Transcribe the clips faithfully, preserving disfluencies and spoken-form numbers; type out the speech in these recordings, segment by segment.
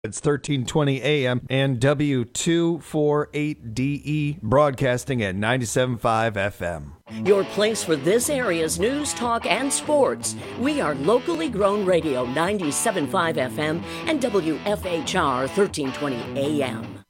It's thirteen twenty A M and W two forty-eight D E broadcasting at ninety-seven point five F M. Your place for this area's news, talk, and sports. We are locally grown radio ninety-seven point five F M and W F H R thirteen twenty A M.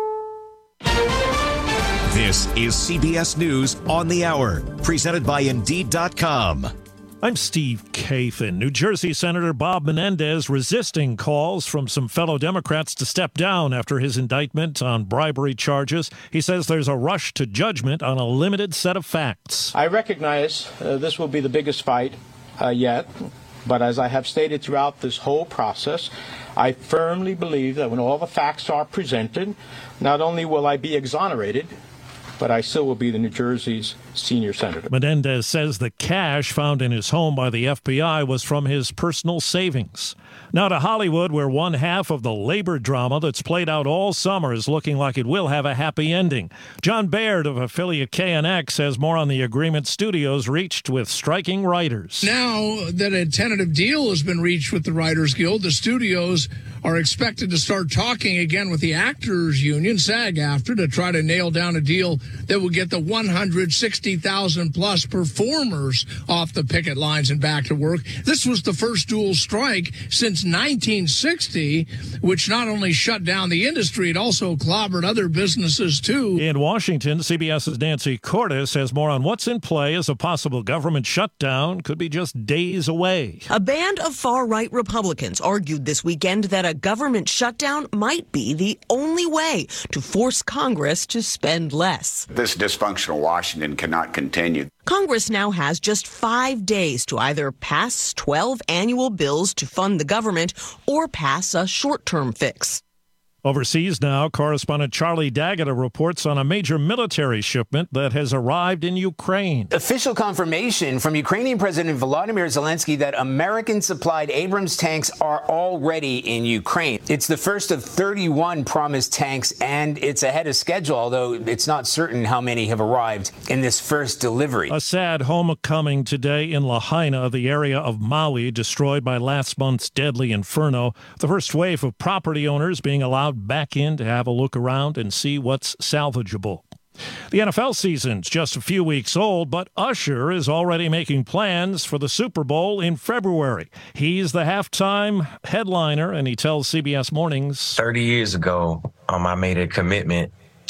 This is C B S News on the Hour, presented by Indeed dot com. I'm Steve Kathan. New Jersey Senator Bob Menendez resisting calls from some fellow Democrats to step down after his indictment on bribery charges. He says there's a rush to judgment on a limited set of facts. I recognize uh, this will be the biggest fight uh, yet, but as I have stated throughout this whole process, I firmly believe that when all the facts are presented, not only will I be exonerated, but I still will be the New Jersey's senior senator. Menendez says the cash found in his home by the F B I was from his personal savings. Now to Hollywood, where one half of the labor drama that's played out all summer is looking like it will have a happy ending. John Baird of affiliate K N X has more on the agreement studios reached with striking writers. Now that a tentative deal has been reached with the Writers Guild, the studios are expected to start talking again with the Actors Union, SAG-AFTRA, to try to nail down a deal that will get the one hundred sixty thousand plus performers off the picket lines and back to work. This was the first dual strike since nineteen sixty, which not only shut down the industry, it also clobbered other businesses, too. In Washington, CBS's Nancy Cordes has more on what's in play as a possible government shutdown could be just days away. A band of far-right Republicans argued this weekend that a government shutdown might be the only way to force Congress to spend less. This dysfunctional Washington cannot continue. Congress now has just five days to either pass twelve annual bills to fund the government or pass a short-term fix. Overseas now, correspondent Charlie D'Agata reports on a major military shipment that has arrived in Ukraine. Official confirmation from Ukrainian President Volodymyr Zelensky that American-supplied Abrams tanks are already in Ukraine. It's the first of thirty-one promised tanks, and it's ahead of schedule, although it's not certain how many have arrived in this first delivery. A sad homecoming today in Lahaina, the area of Maui destroyed by last month's deadly inferno. The first wave of property owners being allowed back in to have a look around and see what's salvageable. The N F L season's just a few weeks old, but Usher is already making plans for the Super Bowl in February. He's the halftime headliner, and he tells C B S Mornings. thirty years ago, um, I made a commitment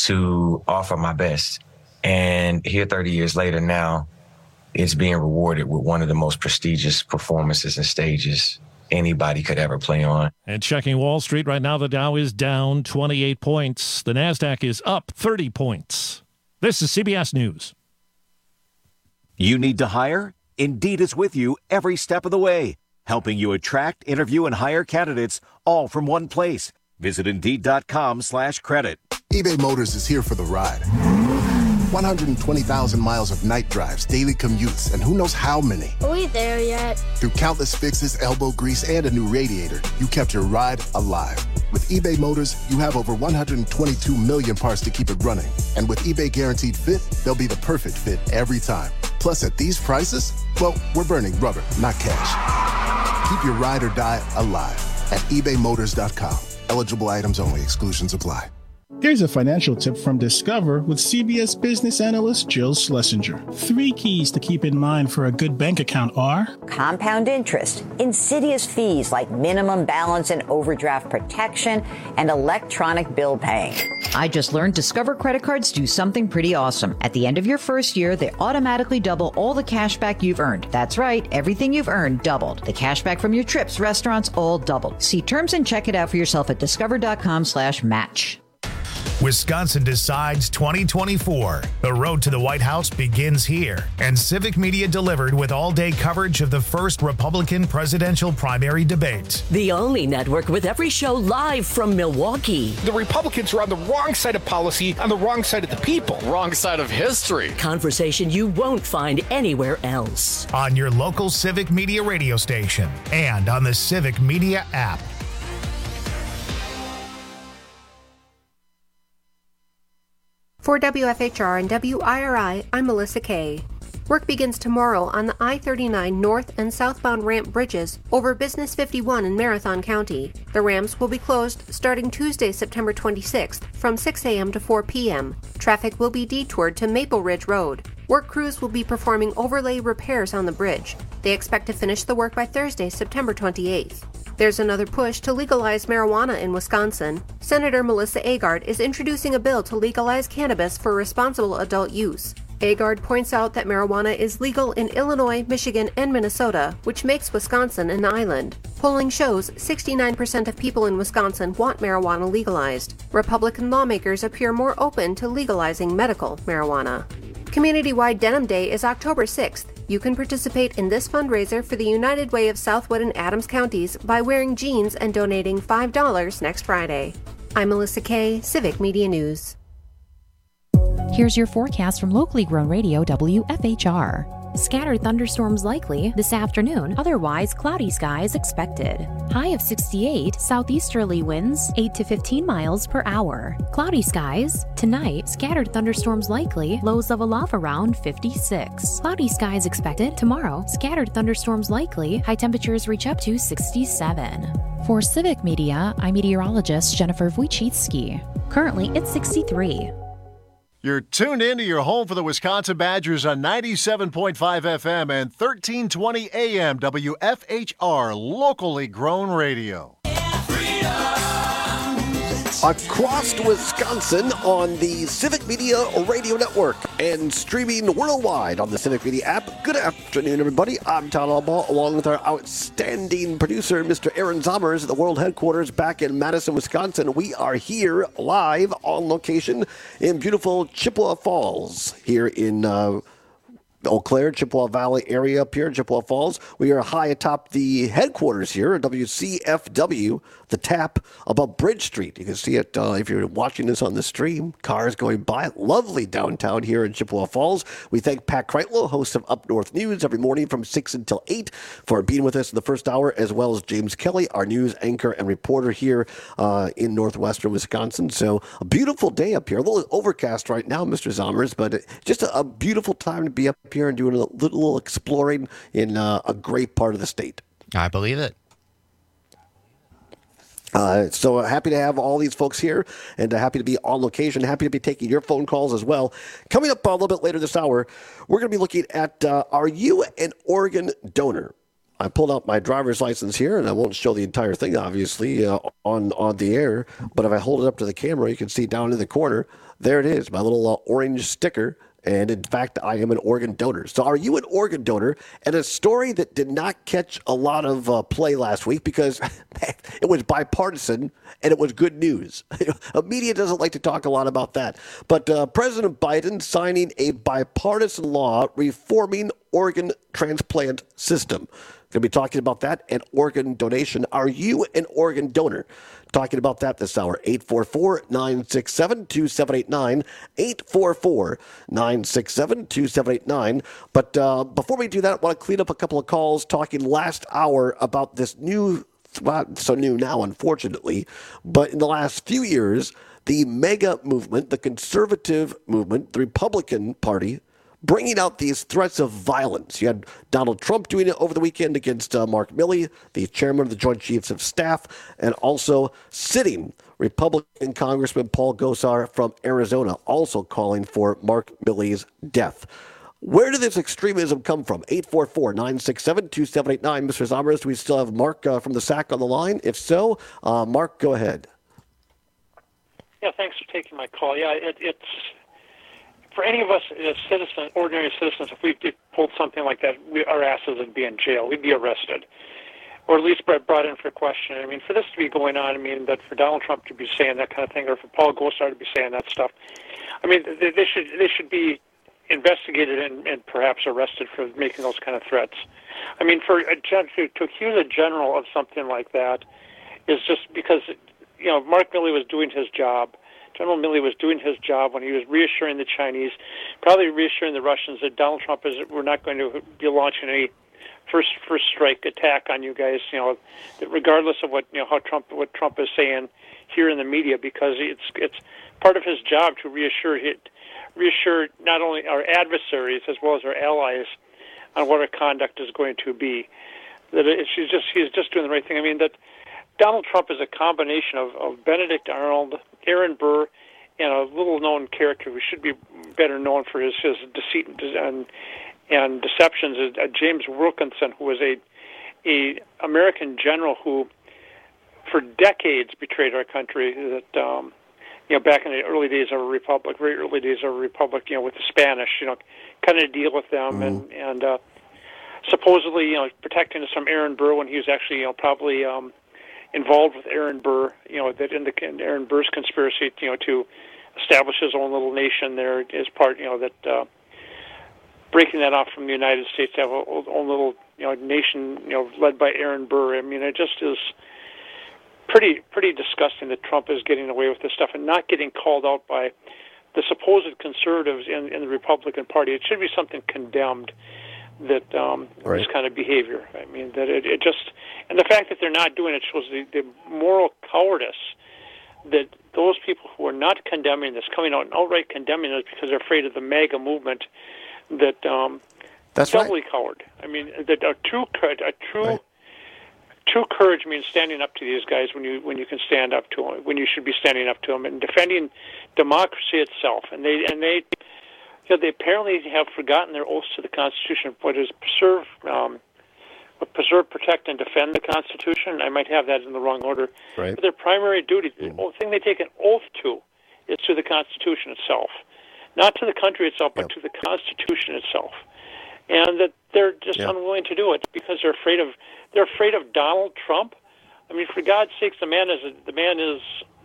to offer my best. And here thirty years later now, it's being rewarded with one of the most prestigious performances and stages anybody could ever play on. And checking Wall Street right now, the Dow is down twenty-eight points. The NASDAQ is up thirty points. This is C B S News. You need to hire? Indeed is with you every step of the way, helping you attract, interview, and hire candidates all from one place. Visit Indeed.com slash credit. eBay Motors is here for the ride. one hundred twenty thousand miles of night drives, daily commutes, and who knows how many. Are we there yet? Through countless fixes, elbow grease, and a new radiator, you kept your ride alive. With eBay Motors, you have over one hundred twenty-two million parts to keep it running. And with eBay Guaranteed Fit, they'll be the perfect fit every time. Plus, at these prices, well, we're burning rubber, not cash. Keep your ride or die alive at ebay motors dot com. Eligible items only. Exclusions apply. Here's a financial tip from Discover with C B S business analyst Jill Schlesinger. Three keys to keep in mind for a good bank account are compound interest, insidious fees like minimum balance and overdraft protection, and electronic bill paying. I just learned Discover credit cards do something pretty awesome. At the end of your first year, they automatically double all the cash back you've earned. That's right, everything you've earned doubled. The cash back from your trips, restaurants, all doubled. See terms and check it out for yourself at discover.com slash match. Wisconsin decides twenty twenty-four. The road to the White House begins here, and Civic Media delivered with all-day coverage of the first Republican presidential primary debate. The only network with every show live from Milwaukee. The Republicans are on the wrong side of policy, on the wrong side of the people. Wrong side of history. Conversation you won't find anywhere else. On your local Civic Media radio station and on the Civic Media app. For W F H R and W I R I, I'm Melissa Kay. Work begins tomorrow on the I thirty-nine north and southbound ramp bridges over Business fifty-one in Marathon County. The ramps will be closed starting Tuesday, September twenty-sixth from six a.m. to four p.m. Traffic will be detoured to Maple Ridge Road. Work crews will be performing overlay repairs on the bridge. They expect to finish the work by Thursday, September twenty-eighth. There's another push to legalize marijuana in Wisconsin. Senator Melissa Agard is introducing a bill to legalize cannabis for responsible adult use. Agard points out that marijuana is legal in Illinois, Michigan, and Minnesota, which makes Wisconsin an island. Polling shows sixty-nine percent of people in Wisconsin want marijuana legalized. Republican lawmakers appear more open to legalizing medical marijuana. Community-wide Denim Day is October sixth. You can participate in this fundraiser for the United Way of Southwood and Adams counties by wearing jeans and donating five dollars next Friday. I'm Melissa Kay, Civic Media News. Here's your forecast from locally grown radio W F H R. Scattered thunderstorms likely this afternoon, otherwise cloudy skies expected. High of sixty-eight, southeasterly winds eight to fifteen miles per hour. Cloudy skies. Tonight, scattered thunderstorms likely, lows level off around fifty-six. Cloudy skies expected. Tomorrow, scattered thunderstorms likely, high temperatures reach up to sixty-seven. For Civic Media, I'm meteorologist Jennifer Wojcicki. Currently, it's sixty-three. You're tuned in to your home for the Wisconsin Badgers on ninety-seven point five F M and thirteen twenty A M W F H R, locally grown radio. Across Wisconsin on the Civic Media Radio Network and streaming worldwide on the Civic Media app. Good afternoon, everybody. I'm Todd Albaugh, along with our outstanding producer, Mister Aaron Zommers, at the world headquarters back in Madison, Wisconsin. We are here live on location in beautiful Chippewa Falls here in uh, Eau Claire, Chippewa Valley area up here in Chippewa Falls. We are high atop the headquarters here at W C F W, the tap above Bridge Street. You can see it uh, if you're watching this on the stream. Cars going by. Lovely downtown here in Chippewa Falls. We thank Pat Kreitlow, host of Up North News, every morning from six until eight, for being with us in the first hour, as well as James Kelly, our news anchor and reporter here uh, in northwestern Wisconsin. So a beautiful day up here. A little overcast right now, Mister Zommers, but just a, a beautiful time to be up here and doing a little, little exploring in uh, a great part of the state. I believe it. Uh, so happy to have all these folks here and uh, happy to be on location, happy to be taking your phone calls as well. Coming up a little bit later this hour, we're going to be looking at, uh, are you an organ donor? I pulled out my driver's license here, and I won't show the entire thing, obviously, uh, on, on the air. But if I hold it up to the camera, you can see down in the corner, there it is, my little uh, orange sticker. And in fact, I am an organ donor. So are you an organ donor? And a story that did not catch a lot of uh, play last week because it was bipartisan and it was good news. The media doesn't like to talk a lot about that. But uh, President Biden signing a bipartisan law reforming organ transplant system. Going to be talking about that and organ donation. Are you an organ donor? Talking about that this hour. eight four four, nine six seven, two seven eight nine. eight four four, nine six seven, two seven eight nine. But uh, before we do that, I want to clean up a couple of calls talking last hour about this new, well, so new now, unfortunately, but in the last few years, the MAGA movement, the conservative movement, the Republican Party, bringing out these threats of violence. You had Donald Trump doing it over the weekend against uh, Mark Milley, the chairman of the Joint Chiefs of Staff, and also sitting Republican Congressman Paul Gosar from Arizona, also calling for Mark Milley's death. Where did this extremism come from? eight four four, nine six seven, two seven eight nine. Mister Zommers, do we still have Mark uh, from the S A C on the line? If so, uh, Mark, go ahead. Yeah, thanks for taking my call. Yeah, it, it's... For any of us as citizens, ordinary citizens, if we pulled something like that, we, our asses would be in jail. We'd be arrested, or at least brought in for question. I mean, for this to be going on, I mean, that for Donald Trump to be saying that kind of thing, or for Paul Gosar to be saying that stuff, I mean, they, they should they should be investigated and, and perhaps arrested for making those kind of threats. I mean, for a judge to, to accuse a general of something like that is just because, you know, Mark Milley was doing his job. General Milley was doing his job when he was reassuring the Chinese, probably reassuring the Russians that Donald Trump is, we're not going to be launching a first first strike attack on you guys. You know, regardless of what you know how Trump what Trump is saying here in the media, because it's it's part of his job to reassure his, reassure not only our adversaries as well as our allies on what our conduct is going to be. That it, she's just he's just doing the right thing. I mean, that Donald Trump is a combination of, of Benedict Arnold, Aaron Burr, and a little-known character who should be better known for his, his deceit and, and, and deceptions, is uh, James Wilkinson, who was a a American general who, for decades, betrayed our country. That um, you know, back in the early days of a republic, very early days of a republic, you know, with the Spanish, you know, kind of deal with them, mm-hmm. and and uh, supposedly, you know, protecting us from Aaron Burr when he was actually, you know, probably um, involved with Aaron Burr, you know, that in the in Aaron Burr's conspiracy, you know, to establish his own little nation there as part, you know, that uh, breaking that off from the United States to have a own little, you know, nation, you know, led by Aaron Burr. I mean, it just is pretty pretty disgusting that Trump is getting away with this stuff and not getting called out by the supposed conservatives in, in the Republican Party. It should be something condemned, that um, right. this kind of behavior. I mean, that it, it just, and the fact that they're not doing it shows the, the moral cowardice that those people who are not condemning this, coming out and outright condemning this because they're afraid of the MAGA movement, that um, That's doubly right. coward. I mean, that a true, a true, right. true courage means standing up to these guys when you when you can stand up to them, when you should be standing up to them, and defending democracy itself. And they and they, you know, they apparently have forgotten their oaths to the Constitution. What is preserve, um, preserve, protect, and defend the Constitution. I might have that in the wrong order. Right. But their primary duty, Mm. the only thing they take an oath to, is to the Constitution itself, not to the country itself, but Yep. to the Constitution itself. And that they're just Yep. unwilling to do it because they're afraid of they're afraid of Donald Trump. I mean, for God's sakes, the man is the man is.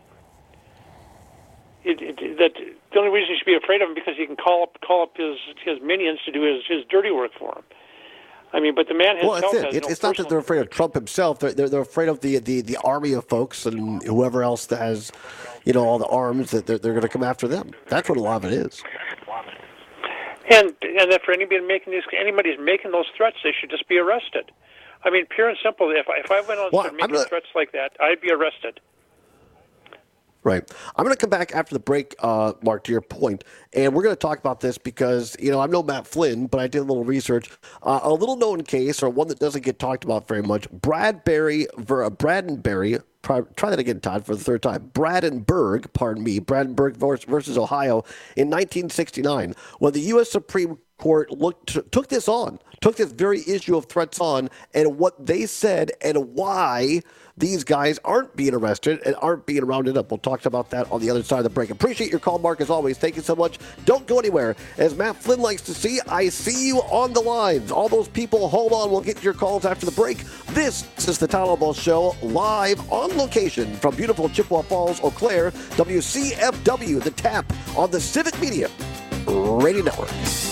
It, it, that the only reason you should be afraid of him because he can call up call up his his minions to do his, his dirty work for him. I mean, but the man Well, himself that's it. has It- no it's not that personal- they're afraid of Trump himself. They're, they're, they're afraid of the, the, the army of folks and whoever else that has, you know, all the arms, that they're, they're going to come after them. That's what a lot of it is. And and that for anybody making these anybody's making those threats, they should just be arrested. I mean, pure and simple. If I, if I went on and Well, started I'm making gonna- threats like that, I'd be arrested. Right. I'm going to come back after the break, uh, Mark, to your point, and we're going to talk about this because, you know, I'm no Matt Flynn, but I did a little research. Uh, a little-known case, or one that doesn't get talked about very much, Bradbury, ver, Bradenberry, try, try that again, Todd, for the third time, Bradenburg, pardon me, Bradenburg versus Ohio in nineteen sixty-nine, when the U S Supreme Court looked took this on, took this very issue of threats on, and what they said and why these guys aren't being arrested and aren't being rounded up. We'll talk about that on the other side of the break. Appreciate your call, Mark, as always. Thank you so much. Don't go anywhere. As Matt Flynn likes to see, I see you on the lines. All those people, hold on. We'll get your calls after the break. This is the Tyler Ball Show, live on location from beautiful Chippewa Falls, Eau Claire, W C F W, The Tap, on the Civic Media Radio Network.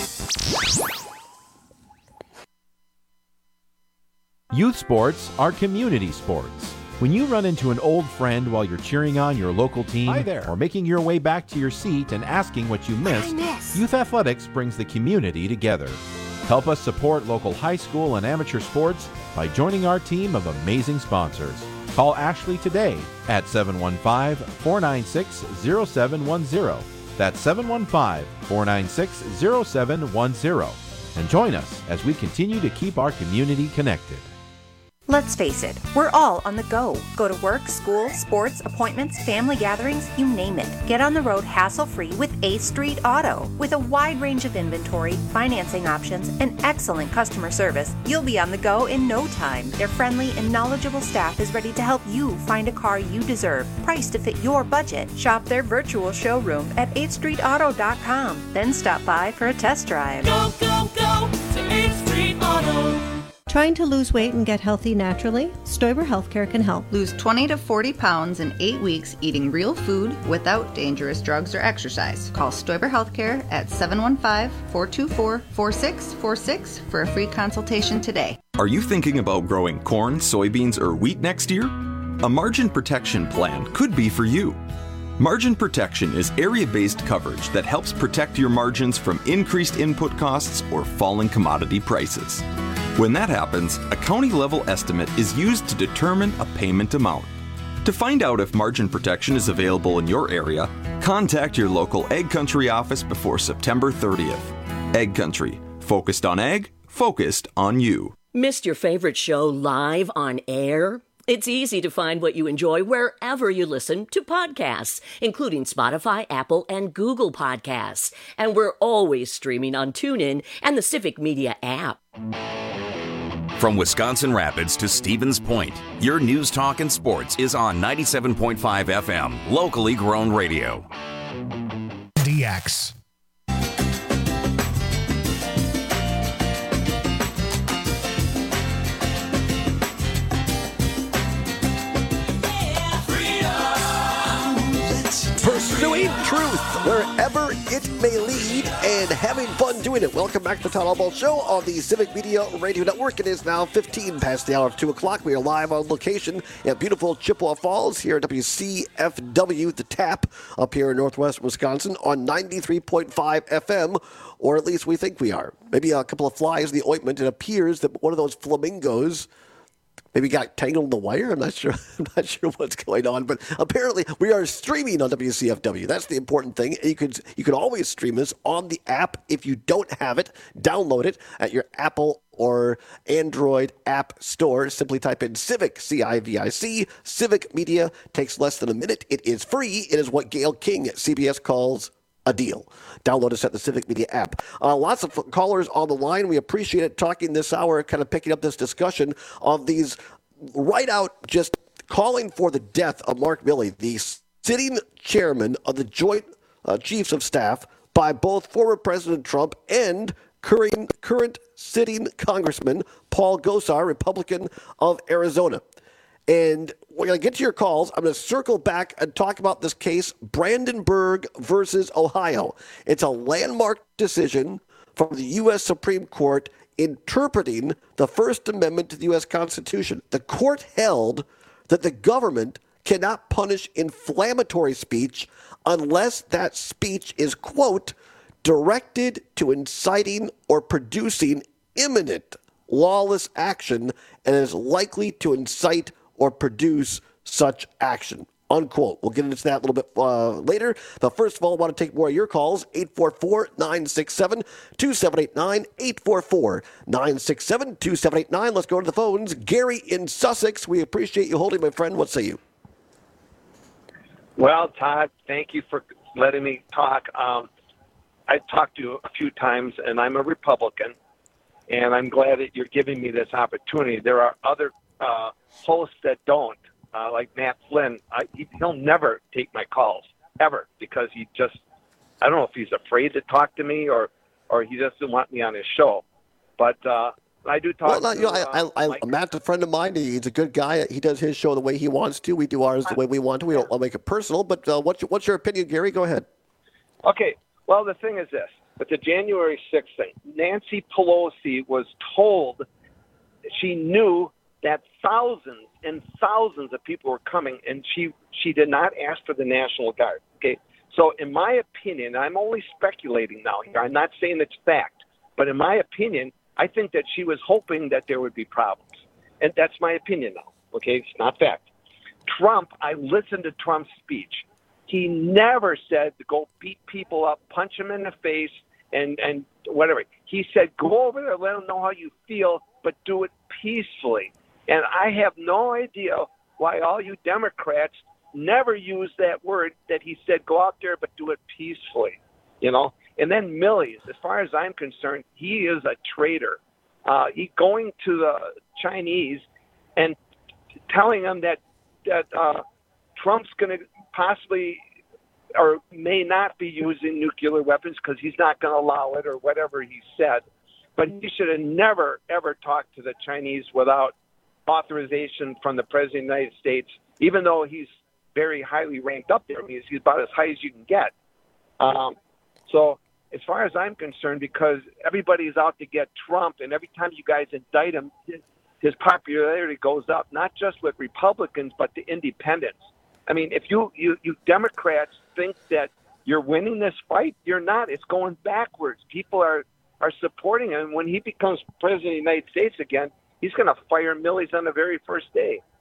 Youth sports are community sports. When you run into an old friend while you're cheering on your local team Hi there. or making your way back to your seat and asking what you missed, Youth Athletics brings the community together. Help us support local high school and amateur sports by joining our team of amazing sponsors. Call Ashley today at seven one five, four nine six, zero seven one zero. That's seven one five, four nine six, zero seven one zero. And join us as we continue to keep our community connected. Let's face it, we're all on the go. Go to work, school, sports, appointments, family gatherings, you name it. Get on the road hassle-free with eighth Street Auto. With a wide range of inventory, financing options, and excellent customer service, you'll be on the go in no time. Their friendly and knowledgeable staff is ready to help you find a car you deserve, priced to fit your budget. Shop their virtual showroom at eighth street auto dot com. Then stop by for a test drive. Go, go, go to eighth Street Auto. Trying to lose weight and get healthy naturally? Stoiber Healthcare can help. Lose twenty to forty pounds in eight weeks eating real food without dangerous drugs or exercise. Call Stoiber Healthcare at seven one five, four two four, four six four six for a free consultation today. Are you thinking about growing corn, soybeans, or wheat next year? A margin protection plan could be for you. Margin protection is area-based coverage that helps protect your margins from increased input costs or falling commodity prices. When that happens, a county-level estimate is used to determine a payment amount. To find out if margin protection is available in your area, contact your local Ag Country office before September thirtieth. Ag Country, focused on ag, focused on you. Missed your favorite show live on air? It's easy to find what you enjoy wherever you listen to podcasts, including Spotify, Apple, and Google Podcasts. And we're always streaming on TuneIn and the Civic Media app. From Wisconsin Rapids to Stevens Point, your news, talk, and sports is on ninety-seven point five F M, locally grown radio. D X. Pursuing truth wherever it may lead and having fun doing it. Welcome back to the Todd Albaugh Show on the Civic Media Radio Network. It is now fifteen past the hour of two o'clock. We are live on location at beautiful Chippewa Falls here at W C F W, the Tap, up here in northwest Wisconsin on ninety-three point five F M, or at least we think we are. Maybe a couple of flies in the ointment. It appears that one of those flamingos maybe got tangled in the wire. I'm not sure. I'm not sure what's going on, but apparently we are streaming on W C F W. That's the important thing. You could you could always stream us on the app. If you don't have it, download it at your Apple or Android app store. Simply type in Civic, C I V I C, Civic Media. Takes less than a minute. It is free. It is what Gail King at C B S calls a deal. Download us at the Civic Media app. Uh, lots of callers on the line. We appreciate it talking this hour, kind of picking up this discussion of these right out just calling for the death of Mark Milley, the sitting chairman of the Joint uh, Chiefs of Staff by both former President Trump and current, current sitting Congressman Paul Gosar, Republican of Arizona. And we're going to get to your calls. I'm going to circle back and talk about this case, Brandenburg versus Ohio. It's a landmark decision from the U S Supreme Court interpreting the First Amendment to the U S Constitution. The court held that the government cannot punish inflammatory speech unless that speech is, quote, directed to inciting or producing imminent lawless action and is likely to incite or produce such action, unquote. We'll get into that a little bit uh, later. But first of all, I want to take more of your calls. eight four four, nine six seven, two seven eight nine, eight four four, nine six seven, two seven eight nine. Let's go to the phones. Gary in Sussex, we appreciate you holding, my friend. What say you? Well, Todd, thank you for letting me talk. Um, I've talked to you a few times, and I'm a Republican, and I'm glad that you're giving me this opportunity. There are other uh, hosts that don't, uh, like Matt Flynn. I, he, he'll never take my calls, ever, because he just, I don't know if he's afraid to talk to me or, or he doesn't want me on his show. But uh, I do talk well, no, to you know, I, I, I, Mike. Matt's a friend of mine. He's a good guy. He does his show the way he wants to. We do ours the way we want to. We don't want to make it personal. But uh, what's, your, what's your opinion, Gary? Go ahead. Okay. Well, the thing is this. With the January sixth thing, Nancy Pelosi was told, she knew that thousands and thousands of people were coming, and she, she did not ask for the National Guard. Okay, so in my opinion, I'm only speculating now here. I'm not saying it's fact, but in my opinion, I think that she was hoping that there would be problems. And that's my opinion now. Okay, it's not fact. Trump, I listened to Trump's speech. He never said to go beat people up, punch them in the face, and, and whatever. He said, go over there, let them know how you feel, but do it peacefully. And I have no idea why all you Democrats never use that word that he said, go out there, but do it peacefully, you know? And then Milley, as far as I'm concerned, he is a traitor. Uh, he going to the Chinese and telling them that, that uh, Trump's going to possibly or may not be using nuclear weapons because he's not going to allow it or whatever he said. But he should have never, ever talked to the Chinese without authorization from the President of the United States, even though he's very highly ranked up there. I mean, he's about as high as you can get. Um, so as far as I'm concerned, because everybody's out to get Trump, and every time you guys indict him, his popularity goes up, not just with Republicans, but the independents. I mean, if you, you, you Democrats think that you're winning this fight, you're not. It's going backwards. People are, are supporting him. When he becomes president of the United States again, he's going to fire Milley on the very first day.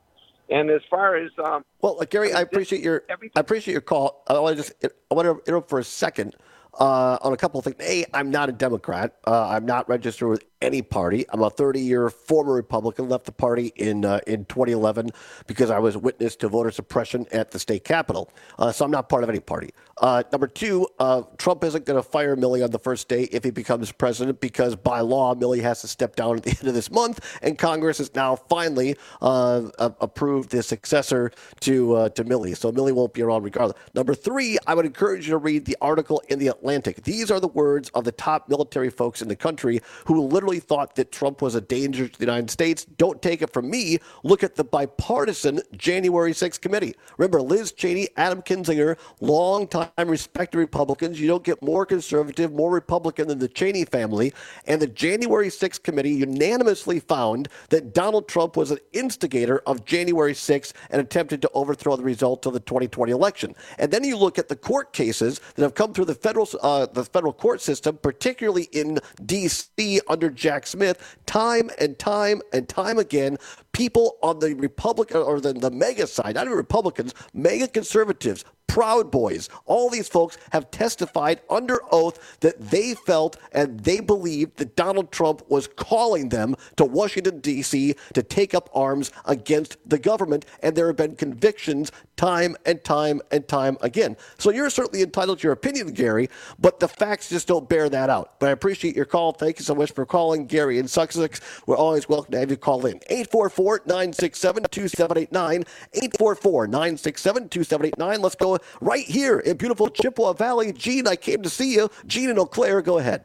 And as far as um, well, uh, Gary, I appreciate your everything. I appreciate your call. I want to just I want to interrupt for a second uh, on a couple of things. A, I'm not a Democrat. Uh, I'm not registered with any party. I'm a thirty-year former Republican. Left the party in uh, in twenty eleven because I was witness to voter suppression at the state capitol. Uh, so I'm not part of any party. Uh, number two, uh, Trump isn't going to fire Milley on the first day if he becomes president because by law, Milley has to step down at the end of this month, and Congress has now finally uh, approved the successor to uh, to Milley. So Milley won't be around regardless. Number three, I would encourage you to read the article in The Atlantic. These are the words of the top military folks in the country who literally thought that Trump was a danger to the United States. Don't take it from me. Look at the bipartisan January sixth committee. Remember, Liz Cheney, Adam Kinzinger, long-time respected Republicans. You don't get more conservative, more Republican than the Cheney family. And the January sixth committee unanimously found that Donald Trump was an instigator of January sixth and attempted to overthrow the results of the twenty twenty election. And then you look at the court cases that have come through the federal uh, the federal court system, particularly in D C under Jack Smith, time and time and time again, people on the Republican or the, the MAGA side, not even Republicans, MAGA conservatives, Proud Boys, all these folks have testified under oath that they felt and they believed that Donald Trump was calling them to Washington, D C to take up arms against the government. And there have been convictions time and time and time again. So you're certainly entitled to your opinion, Gary, but the facts just don't bear that out. But I appreciate your call. Thank you so much for calling, Gary in Sussex. We're always welcome to have you call in. eight four four, nine six seven, two seven eight nine, eight four four, nine six seven, two seven eight nine. Let's go right here in beautiful Chippewa Valley. Gene, I came to see you. Gene in Eau Claire, go ahead.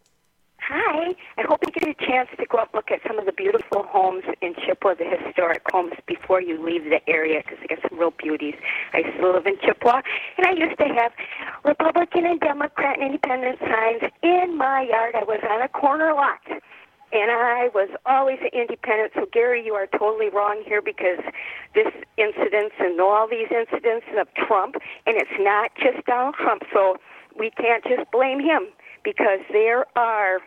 Hi. I hope you get a chance to go up and look at some of the beautiful homes in Chippewa, the historic homes, before you leave the area, because they got some real beauties. I still live in Chippewa, and I used to have Republican and Democrat and Independent signs in my yard. I was on a corner lot, and I was always an independent. So, Gary, you are totally wrong here, because this incidents and all these incidents of Trump, and it's not just Donald Trump, so we can't just blame him, because there are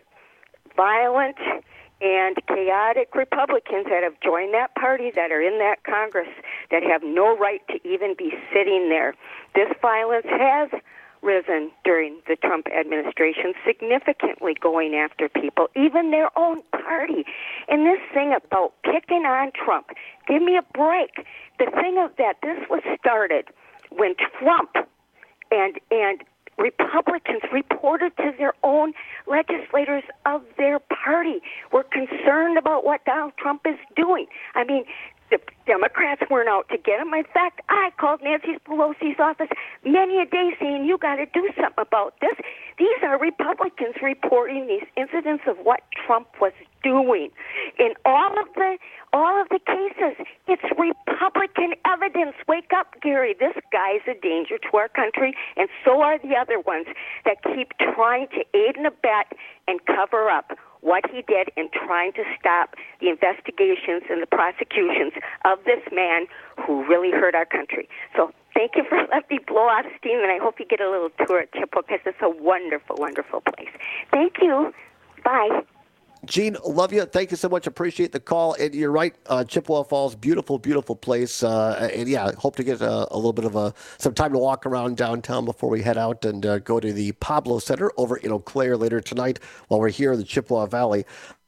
violent and chaotic Republicans that have joined that party, that are in that Congress, that have no right to even be sitting there. This violence has risen during the Trump administration, significantly going after people, even their own party. And this thing about picking on Trump, give me a break. The thing of that, this was started when Trump and and Republicans reported to their own legislators of their party, were concerned about what Donald Trump is doing. I mean, the Democrats weren't out to get him. In fact, I called Nancy Pelosi's office many a day saying, you got to do something about this. These are Republicans reporting these incidents of what Trump was doing. In all of the all of the cases, it's Republican evidence. Wake up, Gary. This guy's a danger to our country, and so are the other ones that keep trying to aid and abet and cover up what he did in trying to stop the investigations and the prosecutions of this man who really hurt our country. So thank you for letting me blow out steam, and I hope you get a little tour at Chippewa, because it's a wonderful, wonderful place. Thank you. Bye. Gene, love you. Thank you so much. Appreciate the call. And you're right, uh, Chippewa Falls, beautiful, beautiful place. Uh, and yeah, hope to get a, a little bit of a some time to walk around downtown before we head out and uh, go to the Pablo Center over in Eau Claire later tonight while we're here in the Chippewa Valley.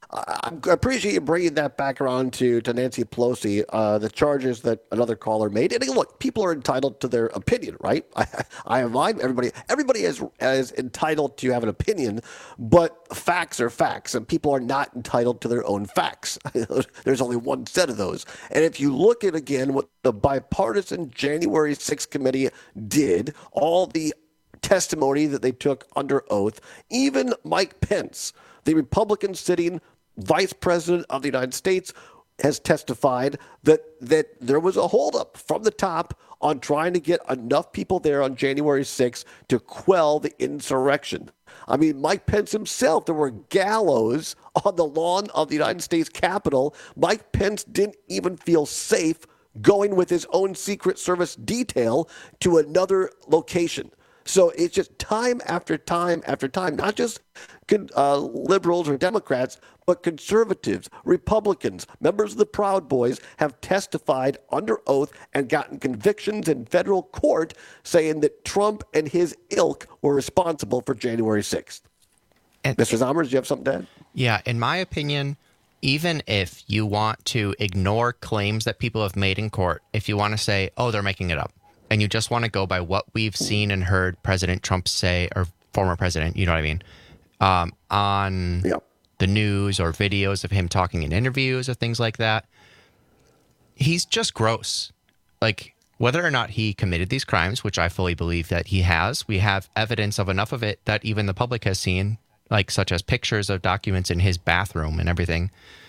I appreciate you bringing that back around to, to Nancy Pelosi, uh, the charges that another caller made. And look, people are entitled to their opinion, right? I, I have mine. Everybody, everybody is, is entitled to have an opinion, but facts are facts, and people are not entitled to their own facts. There's only one set of those. And if you look at, again, what the bipartisan January sixth committee did, all the testimony that they took under oath, even Mike Pence, the Republican sitting Vice President of the United States, has testified that that there was a holdup from the top on trying to get enough people there on January sixth to quell the insurrection. I mean, Mike Pence himself, there were gallows on the lawn of the United States Capitol. Mike Pence didn't even feel safe going with his own Secret Service detail to another location. So it's just time after time after time, not just uh, liberals or Democrats, but conservatives, Republicans, members of the Proud Boys have testified under oath and gotten convictions in federal court saying that Trump and his ilk were responsible for January sixth. And, Mister Zommers, do you have something to add? Yeah, in my opinion, even if you want to ignore claims that people have made in court, if you want to say, oh, they're making it up, and you just want to go by what we've seen and heard President Trump say, or former president, you know what I mean, um, on yep. the news or videos of him talking in interviews or things like that, he's just gross. Like, whether or not he committed these crimes, which I fully believe that he has, we have evidence of enough of it that even the public has seen, like such as pictures of documents in his bathroom and everything.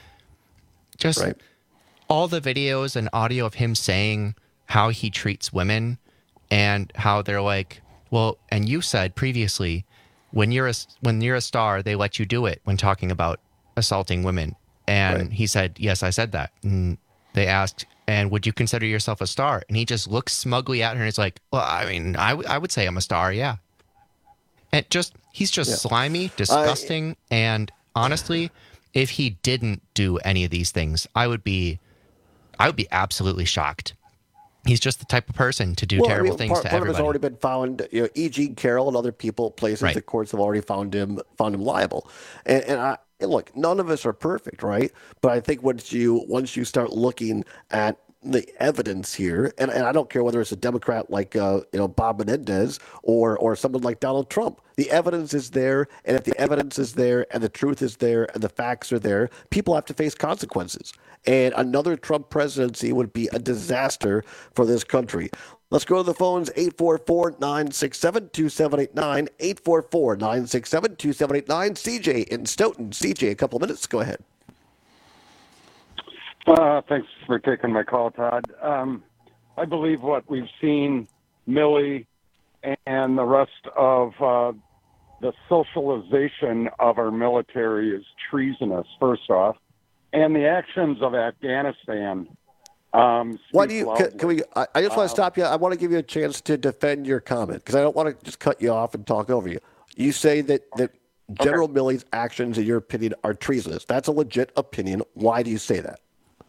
Just right. all the videos and audio of him saying how he treats women and how they're like, well, and you said previously, when you're a, when you're a star, they let you do it when talking about assaulting women. And right. he said, yes, I said that. And they asked, and would you consider yourself a star? And he just looks smugly at her and is like, well, I mean, I, w- I would say I'm a star, yeah. And just, he's just yeah. slimy, disgusting, uh, and honestly, if he didn't do any of these things, I would be, I would be absolutely shocked. He's just the type of person to do well, terrible I mean, things part, to part everybody. Part of it's already been found. You know, E. Jean Carroll and other people, places, right. the courts have already found him, found him liable. And, and I and look, none of us are perfect, right? But I think once you once you start looking at the evidence here, and, and I don't care whether it's a Democrat like uh, you know Bob Menendez or or someone like Donald Trump, the evidence is there, and if the evidence is there and the truth is there and the facts are there, people have to face consequences. And another Trump presidency would be a disaster for this country. Let's go to the phones, eight four four, nine six seven, two seven eight nine, eight four four, nine six seven, two seven eight nine. C J in Stoughton. C J, a couple of minutes. Go ahead. Uh, thanks for taking my call, Todd. Um, I believe what we've seen, Milley and the rest of uh, the socialization of our military is treasonous, first off, and the actions of Afghanistan. Um, Why do you? Can, can we? I, I just want to stop you. I want to give you a chance to defend your comment because I don't want to just cut you off and talk over you. You say that that General okay. Milley's actions, in your opinion, are treasonous. That's a legit opinion. Why do you say that?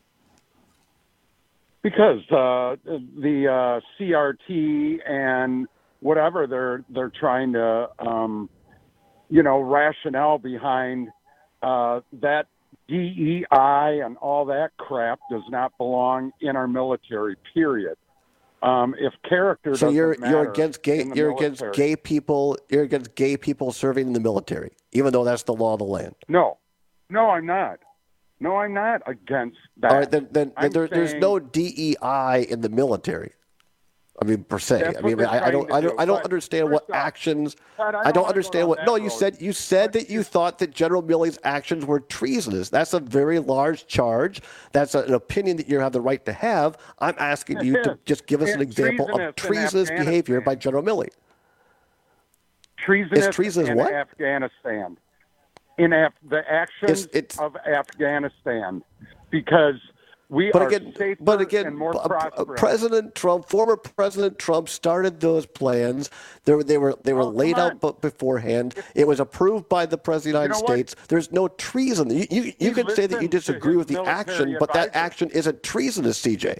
Because uh, the uh, C R T and whatever they're they're trying to, um, you know, rationale behind uh, that D E I and all that crap does not belong in our military. Period. Um, if character so doesn't you're matter you're against gay in the you're military, against gay people you're against gay people serving in the military, even though that's the law of the land. No, no, I'm not. No, I'm not against that. All right, then, then, then there, saying, there's no D E I in the military. I mean, per se. I mean, I, I don't, I don't, do. I don't understand what off, actions. Todd, I, don't I don't understand what. No, you road. said you said that you thought that General Milley's actions were treasonous. That's a very large charge. That's a, an opinion that you have the right to have. I'm asking you to just give us an example of treasonous behavior by General Milley. Treasonous, Is treasonous in what? Afghanistan. In Af- the actions it's, it's, of Afghanistan, because we but are again, safer but again, and more uh, prosperous. President Trump, former President Trump, started those plans. They were they were they were oh, laid out b- beforehand. It was approved by the President of the United you know States. What? There's no treason. You you, you can say that you disagree with the action, advisor. But that action isn't treasonous, C J.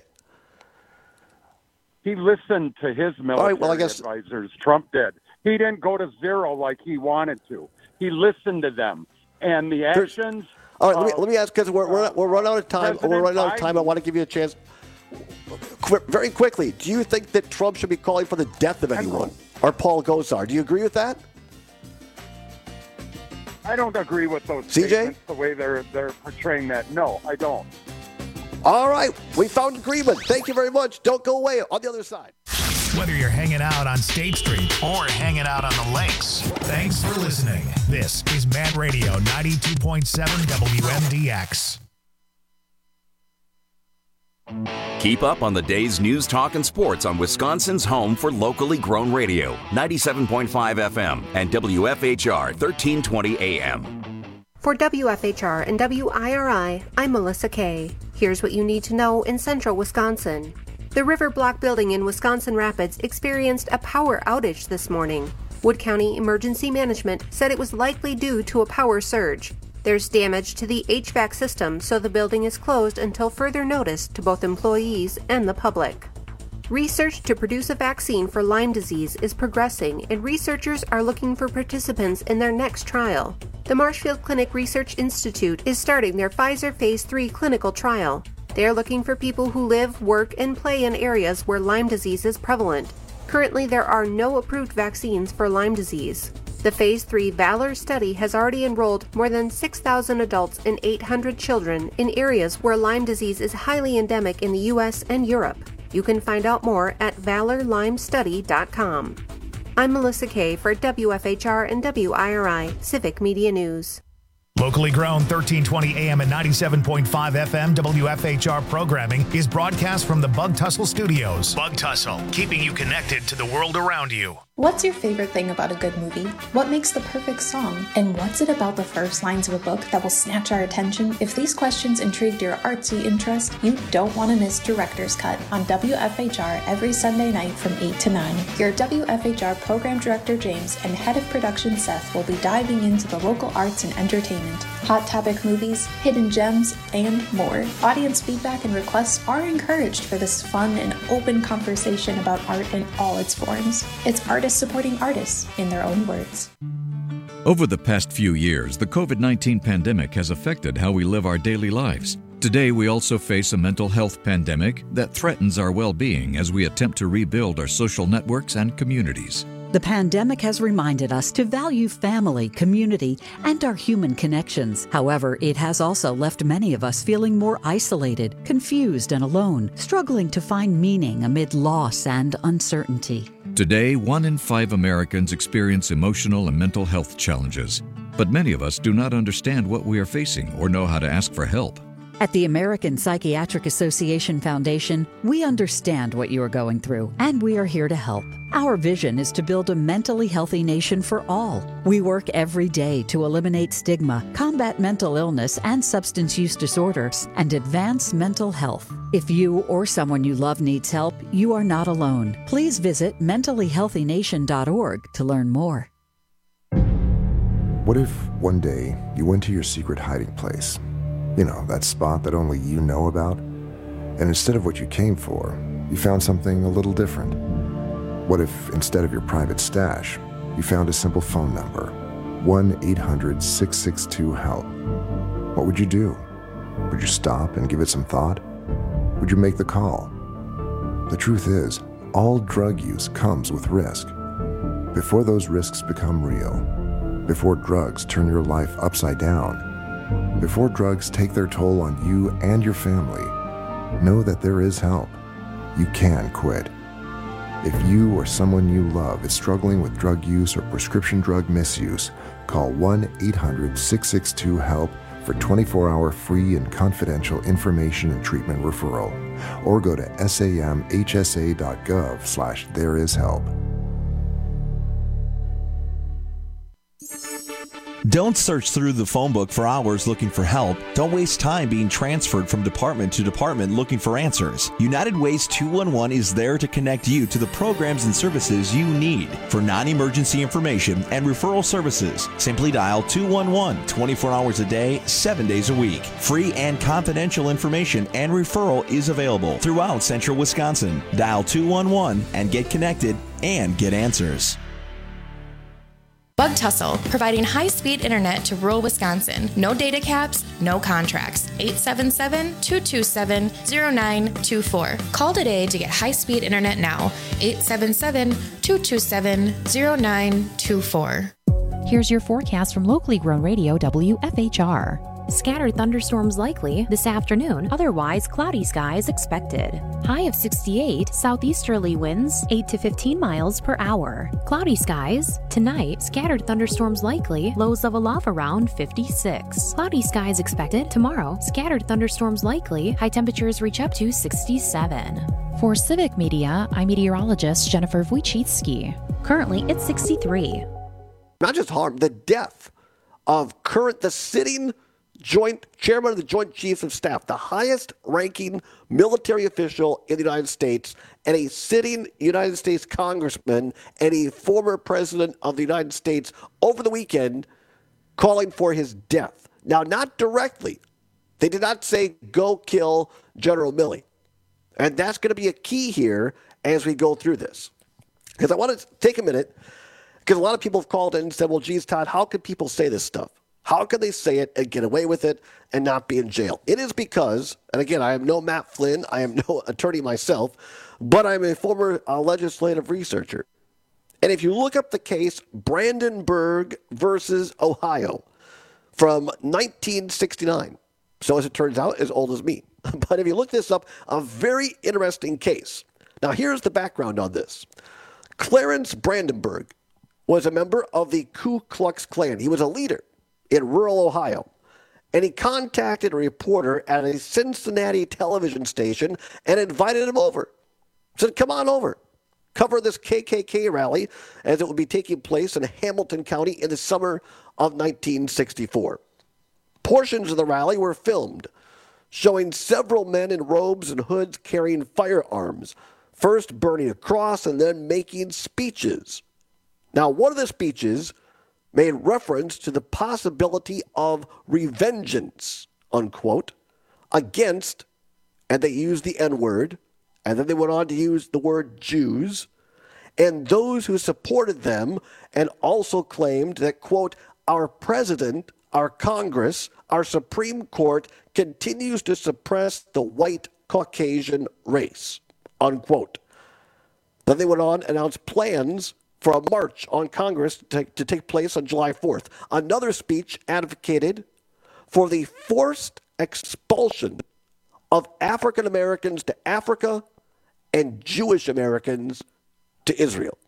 He listened to his military All right, well, I guess, advisors. Trump did. He didn't go to zero like he wanted to. He listened to them, and the actions. All right, let me let me ask because we're we're we're running out of time. President we're running out of time. Biden. I want to give you a chance. Qu- very quickly, do you think that Trump should be calling for the death of anyone, or Paul Gosar? Do you agree with that? I don't agree with those C J? statements, the way they're they're portraying that. No, I don't. All right, we found agreement. Thank you very much. Don't go away. On the other side. Whether you're hanging out on State Street or hanging out on the lakes, thanks for listening. This is Mad Radio ninety-two point seven W M D X. Keep up on the day's news, talk, and sports on Wisconsin's home for locally grown radio, ninety-seven point five F M and W F H R thirteen twenty A M. For W F H R and W I R I, I'm Melissa Kay. Here's what you need to know in central Wisconsin. The River Block building in Wisconsin Rapids experienced a power outage this morning. Wood County Emergency Management said it was likely due to a power surge. There's damage to the H V A C system, so the building is closed until further notice to both employees and the public. Research to produce a vaccine for Lyme disease is progressing, and researchers are looking for participants in their next trial. The Marshfield Clinic Research Institute is starting their Pfizer Phase three clinical trial. They are looking for people who live, work, and play in areas where Lyme disease is prevalent. Currently, there are no approved vaccines for Lyme disease. The Phase three Valor study has already enrolled more than six thousand adults and eight hundred children in areas where Lyme disease is highly endemic in the U S and Europe. You can find out more at valor lyme study dot com. I'm Melissa Kay for W F H R and W I R I Civic Media News. Locally grown thirteen twenty A M and ninety-seven point five F M W F H R programming is broadcast from the Bug Tussle Studios. Bug Tussle, keeping you connected to the world around you. What's your favorite thing about a good movie? What makes the perfect song? And what's it about the first lines of a book that will snatch our attention? If these questions intrigued your artsy interest, you don't want to miss Director's Cut on W F H R every Sunday night from eight to nine. Your W F H R Program Director James and Head of Production Seth will be diving into the local arts and entertainment, hot topic movies, hidden gems, and more. Audience feedback and requests are encouraged for this fun and open conversation about art in all its forms. It's artists supporting artists in their own words. Over the past few years, the COVID nineteen pandemic has affected how we live our daily lives. Today, we also face a mental health pandemic that threatens our well-being as we attempt to rebuild our social networks and communities. The pandemic has reminded us to value family, community, and our human connections. However, it has also left many of us feeling more isolated, confused, and alone, struggling to find meaning amid loss and uncertainty. Today, one in five Americans experience emotional and mental health challenges, but many of us do not understand what we are facing or know how to ask for help. At the American Psychiatric Association Foundation, we understand what you are going through, and we are here to help. Our vision is to build a mentally healthy nation for all. We work every day to eliminate stigma, combat mental illness and substance use disorders, and advance mental health. If you or someone you love needs help, you are not alone. Please visit mentally healthy nation dot org to learn more. What if one day you went to your secret hiding place? You know, that spot that only you know about? And instead of what you came for, you found something a little different. What if instead of your private stash, you found a simple phone number, one eight hundred six six two HELP? What would you do? Would you stop and give it some thought? Would you make the call? The truth is, all drug use comes with risk. Before those risks become real, before drugs turn your life upside down, before drugs take their toll on you and your family, know that there is help. You can quit. If you or someone you love is struggling with drug use or prescription drug misuse, call one eight hundred six six two HELP for twenty-four hour free and confidential information and treatment referral, or go to samhsa dot gov slash there is help. Don't search through the phone book for hours looking for help. Don't waste time being transferred from department to department looking for answers. United Ways two one one is there to connect you to the programs and services you need. For non-emergency information and referral services, simply dial two one one twenty-four hours a day, seven days a week. Free and confidential information and referral is available throughout central Wisconsin. Dial two one one and get connected and get answers. Bug Tussle, providing high-speed internet to rural Wisconsin. No data caps, no contracts. eight seven seven, two two seven, zero nine two four. Call today to get high-speed internet now. eight seven seven, two two seven, zero nine two four. Here's your forecast from locally grown radio W F H R. Scattered thunderstorms likely this afternoon, otherwise cloudy skies expected. High of sixty-eight, southeasterly winds eight to fifteen miles per hour. Cloudy skies tonight, scattered thunderstorms likely, lows level off around fifty-six. Cloudy skies expected tomorrow, scattered thunderstorms likely, high temperatures reach up to sixty-seven. For Civic Media, I'm meteorologist Jennifer Wojcicki. Currently, it's sixty-three. Not just harm, the death of current, the sitting joint chairman of the Joint Chiefs of Staff, the highest-ranking military official in the United States, and a sitting United States congressman and a former president of the United States over the weekend calling for his death. Now, not directly. They did not say, go kill General Milley. And that's going to be a key here as we go through this. Because I want to take a minute, because a lot of people have called in and said, well, geez, Todd, how could people say this stuff? How can they say it and get away with it and not be in jail? It is because, and again, I am no Matt Flynn, I am no attorney myself, but I'm a former uh, legislative researcher. And if you look up the case Brandenburg versus Ohio from nineteen sixty-nine, so as it turns out, as old as me. But if you look this up, a very interesting case. Now, here's the background on this. Clarence Brandenburg was a member of the Ku Klux Klan. He was a leader in rural Ohio. And he contacted a reporter at a Cincinnati television station and invited him over. Said, come on over. Cover this K K K rally as it would be taking place in Hamilton County in the summer of nineteen sixty-four. Portions of the rally were filmed, showing several men in robes and hoods carrying firearms, first burning a cross and then making speeches. Now, one of the speeches made reference to the possibility of revengeance, unquote, against, and they used the N-word, and then they went on to use the word Jews, and those who supported them, and also claimed that, quote, our president, our Congress, our Supreme Court continues to suppress the white Caucasian race, unquote. Then they went on and announced plans for a march on Congress to take, to take place on July fourth. Another speech advocated for the forced expulsion of African Americans to Africa and Jewish Americans to Israel.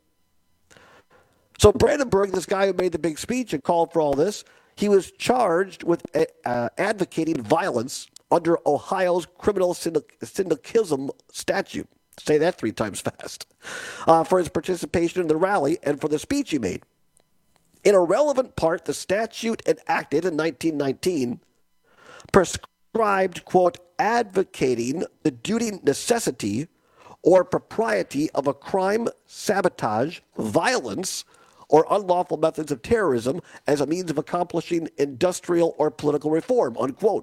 So Brandenburg, this guy who made the big speech and called for all this, he was charged with uh, advocating violence under Ohio's criminal syndicalism statute. Say that three times fast. Uh, for his participation in the rally and for the speech he made. In a relevant part, the statute enacted in nineteen nineteen prescribed, quote, advocating the duty, necessity, or propriety of a crime, sabotage, violence, or unlawful methods of terrorism as a means of accomplishing industrial or political reform, unquote.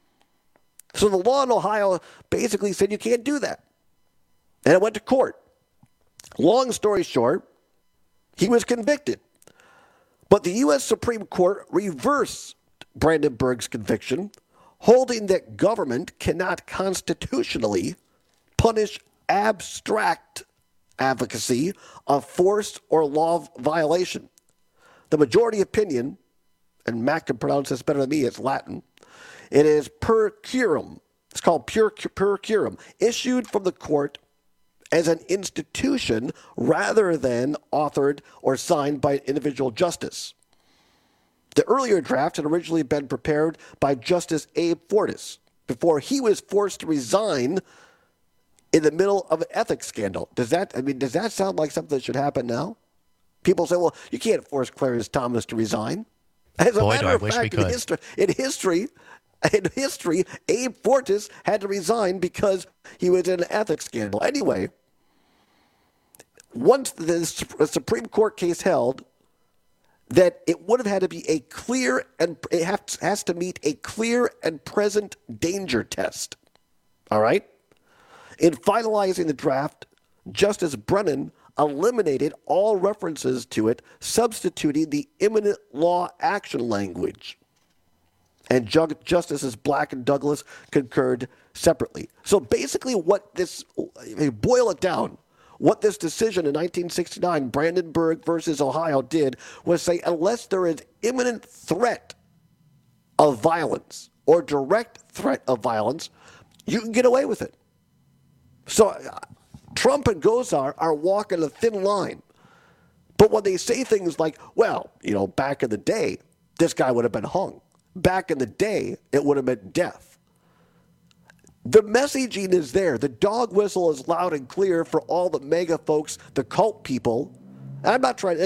So the law in Ohio basically said you can't do that. And it went to court. Long story short, he was convicted. But the U S Supreme Court reversed Brandenburg's conviction, holding that government cannot constitutionally punish abstract advocacy of force or law violation. The majority opinion, and Matt can pronounce this better than me, it's Latin, it is per curum. It's called per, per curum, issued from the court as an institution rather than authored or signed by an individual justice. The earlier draft had originally been prepared by Justice Abe Fortas before he was forced to resign in the middle of an ethics scandal. Does that, I mean, does that sound like something that should happen now? People say, well, you can't force Clarence Thomas to resign. As a Boy, matter do I of wish fact, we in could. history, in history, in history, Abe Fortas had to resign because he was in an ethics scandal. Anyway, once the Supreme Court case held that it would have had to be a clear and it has to meet a clear and present danger test. All right? In finalizing the draft, Justice Brennan eliminated all references to it, substituting the imminent law action language. And Ju- Justices Black and Douglas concurred separately. So basically what this, if you boil it down, what this decision in nineteen sixty-nine, Brandenburg versus Ohio, did was say unless there is imminent threat of violence or direct threat of violence, you can get away with it. So uh, Trump and Gosar are walking a thin line. But when they say things like, well, you know, back in the day, this guy would have been hung. Back in the day, it would have meant death. The messaging is there. The dog whistle is loud and clear for all the mega folks, the cult people. And I'm not trying, again,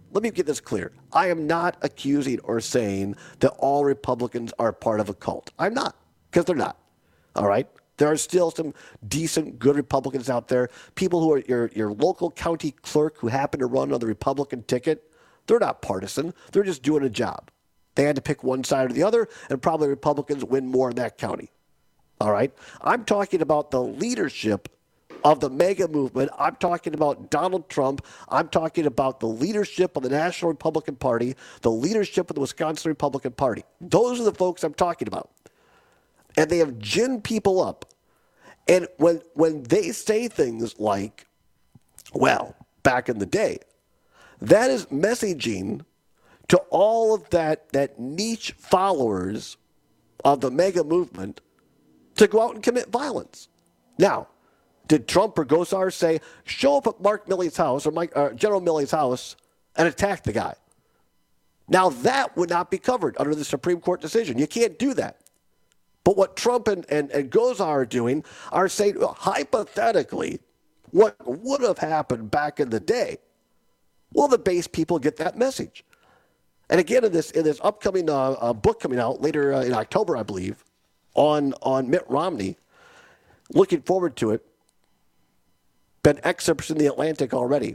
let me get this clear. I am not accusing or saying that all Republicans are part of a cult. I'm not, because they're not. All right? There are still some decent, good Republicans out there. People who are your, your local county clerk who happen to run on the Republican ticket, they're not partisan. They're just doing a job. They had to pick one side or the other, and probably Republicans win more in that county. All right? I'm talking about the leadership of the MAGA movement. I'm talking about Donald Trump. I'm talking about the leadership of the National Republican Party, the leadership of the Wisconsin Republican Party. Those are the folks I'm talking about. And they have ginned people up. And when when they say things like, well, back in the day, that is messaging to all of that, that niche followers of the MAGA movement to go out and commit violence. Now, did Trump or Gosar say, show up at Mark Milley's house or Mike, uh, General Milley's house and attack the guy? Now, that would not be covered under the Supreme Court decision. You can't do that. But what Trump and, and, and Gosar are doing are saying, well, hypothetically, what would have happened back in the day? Well, the base people get that message. And again, in this in this upcoming uh, uh, book coming out later uh, in October, I believe, on, on Mitt Romney, looking forward to it. Been excerpts in the Atlantic already.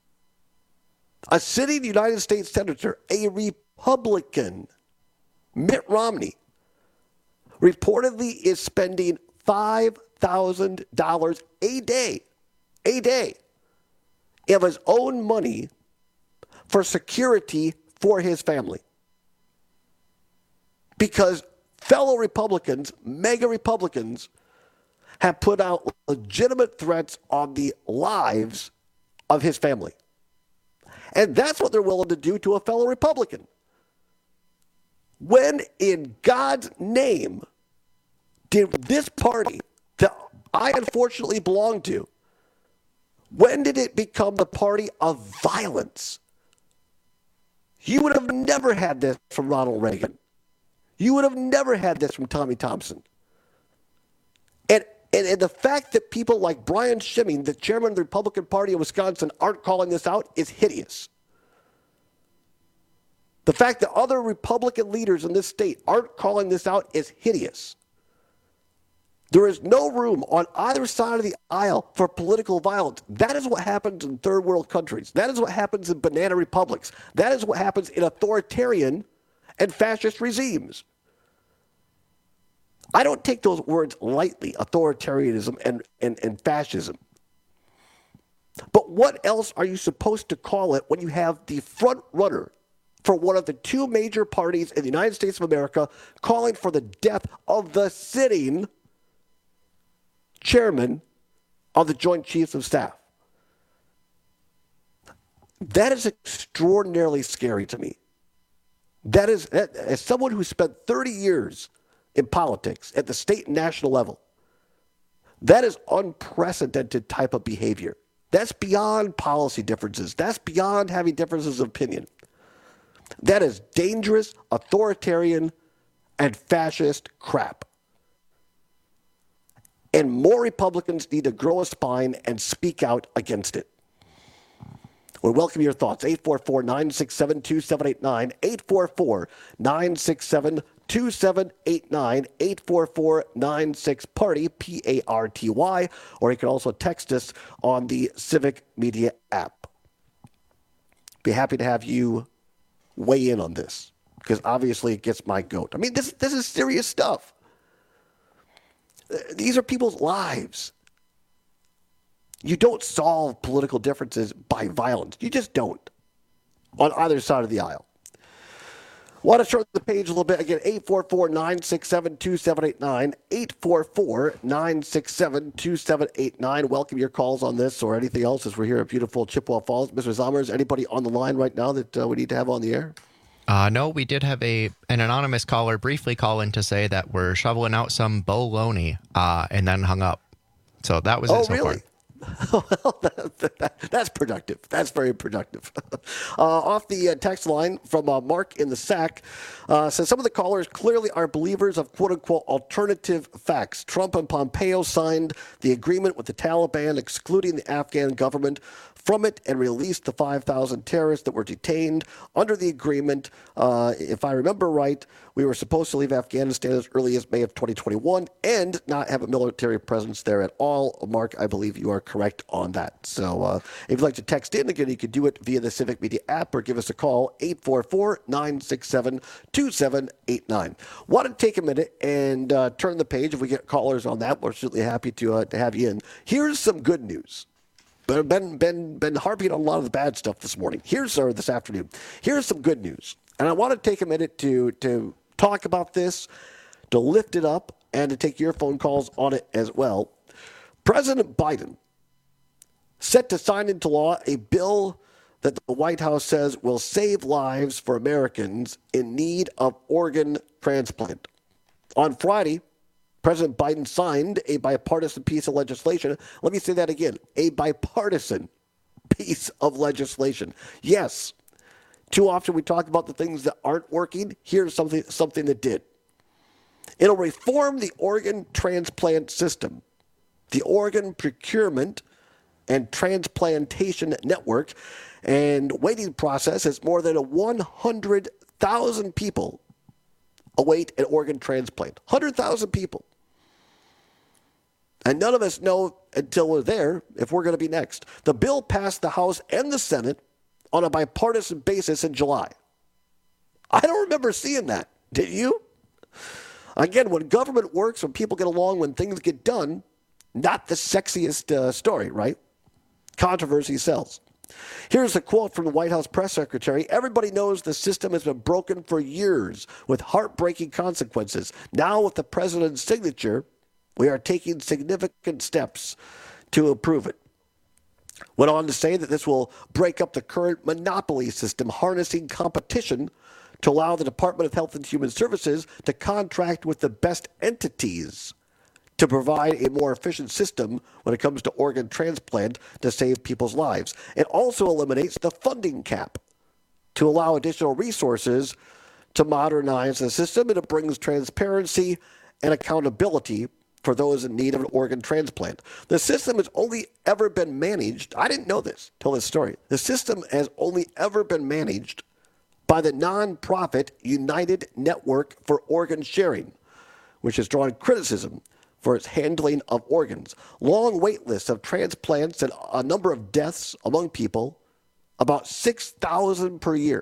A sitting United States Senator, a Republican, Mitt Romney, reportedly is spending five thousand dollars a day, a day, of his own money for security for his family. Because fellow Republicans, mega Republicans, have put out legitimate threats on the lives of his family. And that's what they're willing to do to a fellow Republican. When in God's name did this party that I unfortunately belong to, when did it become the party of violence? You would have never had this from Ronald Reagan. You would have never had this from Tommy Thompson. And, and, and the fact that people like Brian Schimming, the chairman of the Republican Party of Wisconsin, aren't calling this out is hideous. The fact that other Republican leaders in this state aren't calling this out is hideous. There is no room on either side of the aisle for political violence. That is what happens in third world countries. That is what happens in banana republics. That is what happens in authoritarian and fascist regimes. I don't take those words lightly, authoritarianism and, and, and fascism. But what else are you supposed to call it when you have the front runner for one of the two major parties in the United States of America calling for the death of the sitting chairman of the Joint Chiefs of Staff? That is extraordinarily scary to me. That is, as someone who spent thirty years in politics at the state and national level, that is unprecedented type of behavior. That's beyond policy differences. That's beyond having differences of opinion. That is dangerous, authoritarian, and fascist crap. And more Republicans need to grow a spine and speak out against it. We welcome your thoughts. eight four four, nine six seven, two seven eight nine. eight four four, nine six seven, two seven eight nine. eight four four, nine six, party, P A R T Y. Or you can also text us on the Civic Media app. Be happy to have you weigh in on this, because obviously it gets my goat. I mean, this this is serious stuff. These are people's lives. You don't solve political differences by violence. You just don't, on either side of the aisle. Want to turn the page a little bit. Again, eight four four, nine six seven, two seven eight nine. eight four four, nine six seven, two seven eight nine. Welcome your calls on this or anything else as we're here at beautiful Chippewa Falls. Mister Zommers, anybody on the line right now that uh, we need to have on the air? Uh, no, we did have a an anonymous caller briefly call in to say that we're shoveling out some bologna uh, and then hung up. So that was oh, it so really? far. Well, that, that, that's productive. That's very productive. uh, off the uh, text line from uh, Mark in the Sack, uh, says some of the callers clearly are believers of quote-unquote alternative facts. Trump and Pompeo signed the agreement with the Taliban excluding the Afghan government from it and released the five thousand terrorists that were detained under the agreement. Uh, if I remember right, we were supposed to leave Afghanistan as early as May of twenty twenty-one and not have a military presence there at all. Mark, I believe you are correct on that. So uh, if you'd like to text in again, you can do it via the Civic Media app or give us a call, eight four four, nine six seven, two seven eight nine. Want to take a minute and uh, turn the page. If we get callers on that, we're certainly happy to, uh, to have you in. Here's some good news. But been been been harping on a lot of the bad stuff this morning. Here's or this afternoon. Here's some good news, and I want to take a minute to to talk about this, to lift it up, and to take your phone calls on it as well. President Biden set to sign into law a bill that the White House says will save lives for Americans in need of organ transplant. On Friday, President Biden signed a bipartisan piece of legislation. Let me say that again, a bipartisan piece of legislation. Yes, too often we talk about the things that aren't working. Here's something, something that did. It'll reform the organ transplant system, the organ procurement and transplantation network, and waiting process as more than one hundred thousand people await an organ transplant. one hundred thousand people. And none of us know until we're there if we're going to be next. The bill passed the House and the Senate on a bipartisan basis in July. I don't remember seeing that. Did you? Again, when government works, when people get along, when things get done, not the sexiest uh, story, right? Controversy sells. Here's a quote from the White House press secretary. Everybody knows the system has been broken for years with heartbreaking consequences. Now, with the president's signature, we are taking significant steps to improve it. Went on to say that this will break up the current monopoly system, harnessing competition to allow the Department of Health and Human Services to contract with the best entities to provide a more efficient system when it comes to organ transplant to save people's lives. It also eliminates the funding cap to allow additional resources to modernize the system, and it brings transparency and accountability for those in need of an organ transplant. The system has only ever been managed, I didn't know this till this story, the system has only ever been managed by the nonprofit United Network for Organ Sharing, which has drawn criticism for its handling of organs. Long wait lists of transplants and a number of deaths among people, about six thousand per year.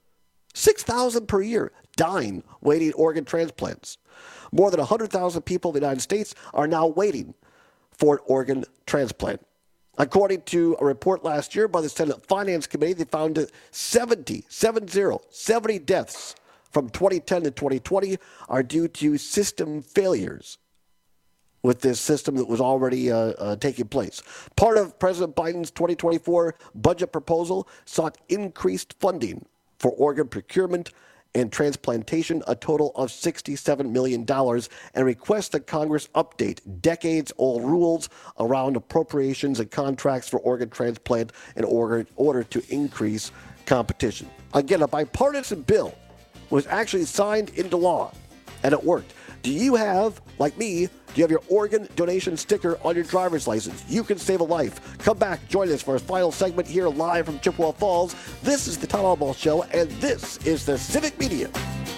six thousand per year dying waiting organ transplants. More than one hundred thousand people in the United States are now waiting for an organ transplant. According to a report last year by the Senate Finance Committee, they found that seventy, seventy, seventy deaths from twenty ten to twenty twenty are due to system failures with this system that was already uh, uh, taking place. Part of President Biden's twenty twenty-four budget proposal sought increased funding for organ procurement and transplantation, a total of sixty-seven million dollars, and requests that Congress update decades-old rules around appropriations and contracts for organ transplant in order, order to increase competition. Again, a bipartisan bill was actually signed into law, and it worked. Do you have, like me, do you have your organ donation sticker on your driver's license? You can save a life. Come back, join us for our final segment here live from Chippewa Falls. This is the Tom Albaugh Show, and this is the Civic Media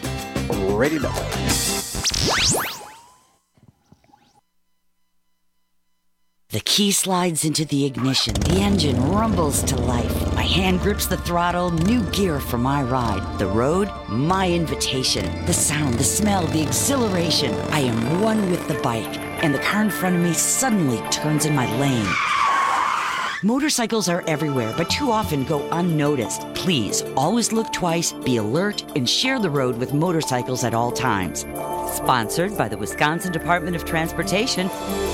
Radio Network. The key slides into the ignition. The engine rumbles to life. My hand grips the throttle. New gear for my ride. The road, my invitation. The sound, the smell, the exhilaration. I am one with the bike, and the car in front of me suddenly turns in my lane. Motorcycles are everywhere, but too often go unnoticed. Please, always look twice, be alert, and share the road with motorcycles at all times. Sponsored by the Wisconsin Department of Transportation.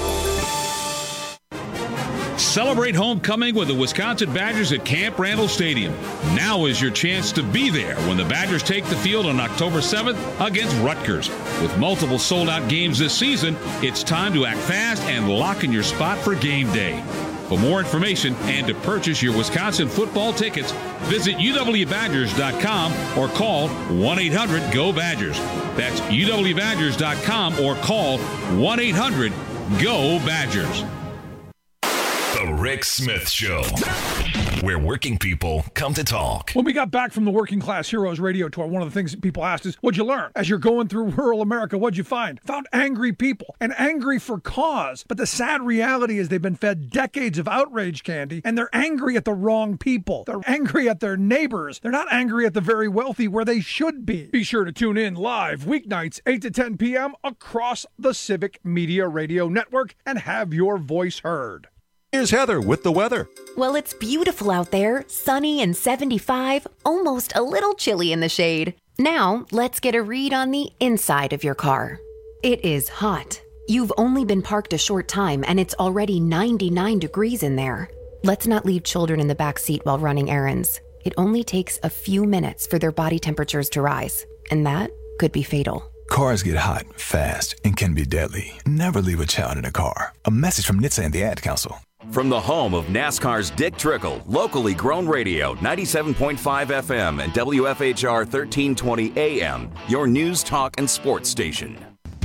Celebrate homecoming with the Wisconsin Badgers at Camp Randall Stadium. Now is your chance to be there when the Badgers take the field on October seventh against Rutgers. With multiple sold-out games this season, it's time to act fast and lock in your spot for game day. For more information and to purchase your Wisconsin football tickets, visit U W Badgers dot com or call one eight hundred G O Badgers. That's U W Badgers dot com or call one eight hundred G O Badgers. The Rick Smith Show. where working people come to talk. When we got back from the Working Class Heroes radio tour, one of the things that people asked is, what'd you learn? As you're going through rural America, what'd you find? Found angry people, and angry for cause. But the sad reality is they've been fed decades of outrage candy, and they're angry at the wrong people. They're angry at their neighbors. They're not angry at the very wealthy where they should be. Be sure to tune in live weeknights, eight to ten p.m. across the Civic Media Radio Network and have your voice heard. Here's Heather with the weather. Well, it's beautiful out there, sunny and seventy-five, almost a little chilly in the shade. Now, let's get a read on the inside of your car. It is hot. You've only been parked a short time and it's already ninety-nine degrees in there. Let's not leave children in the back seat while running errands. It only takes a few minutes for their body temperatures to rise, and that could be fatal. Cars get hot, fast, and can be deadly. Never leave a child in a car. A message from N H T S A and the Ad Council. From the home of NASCAR's Dick Trickle, locally grown radio, ninety-seven point five F M and W F H R thirteen twenty A M, your news, talk, and sports station.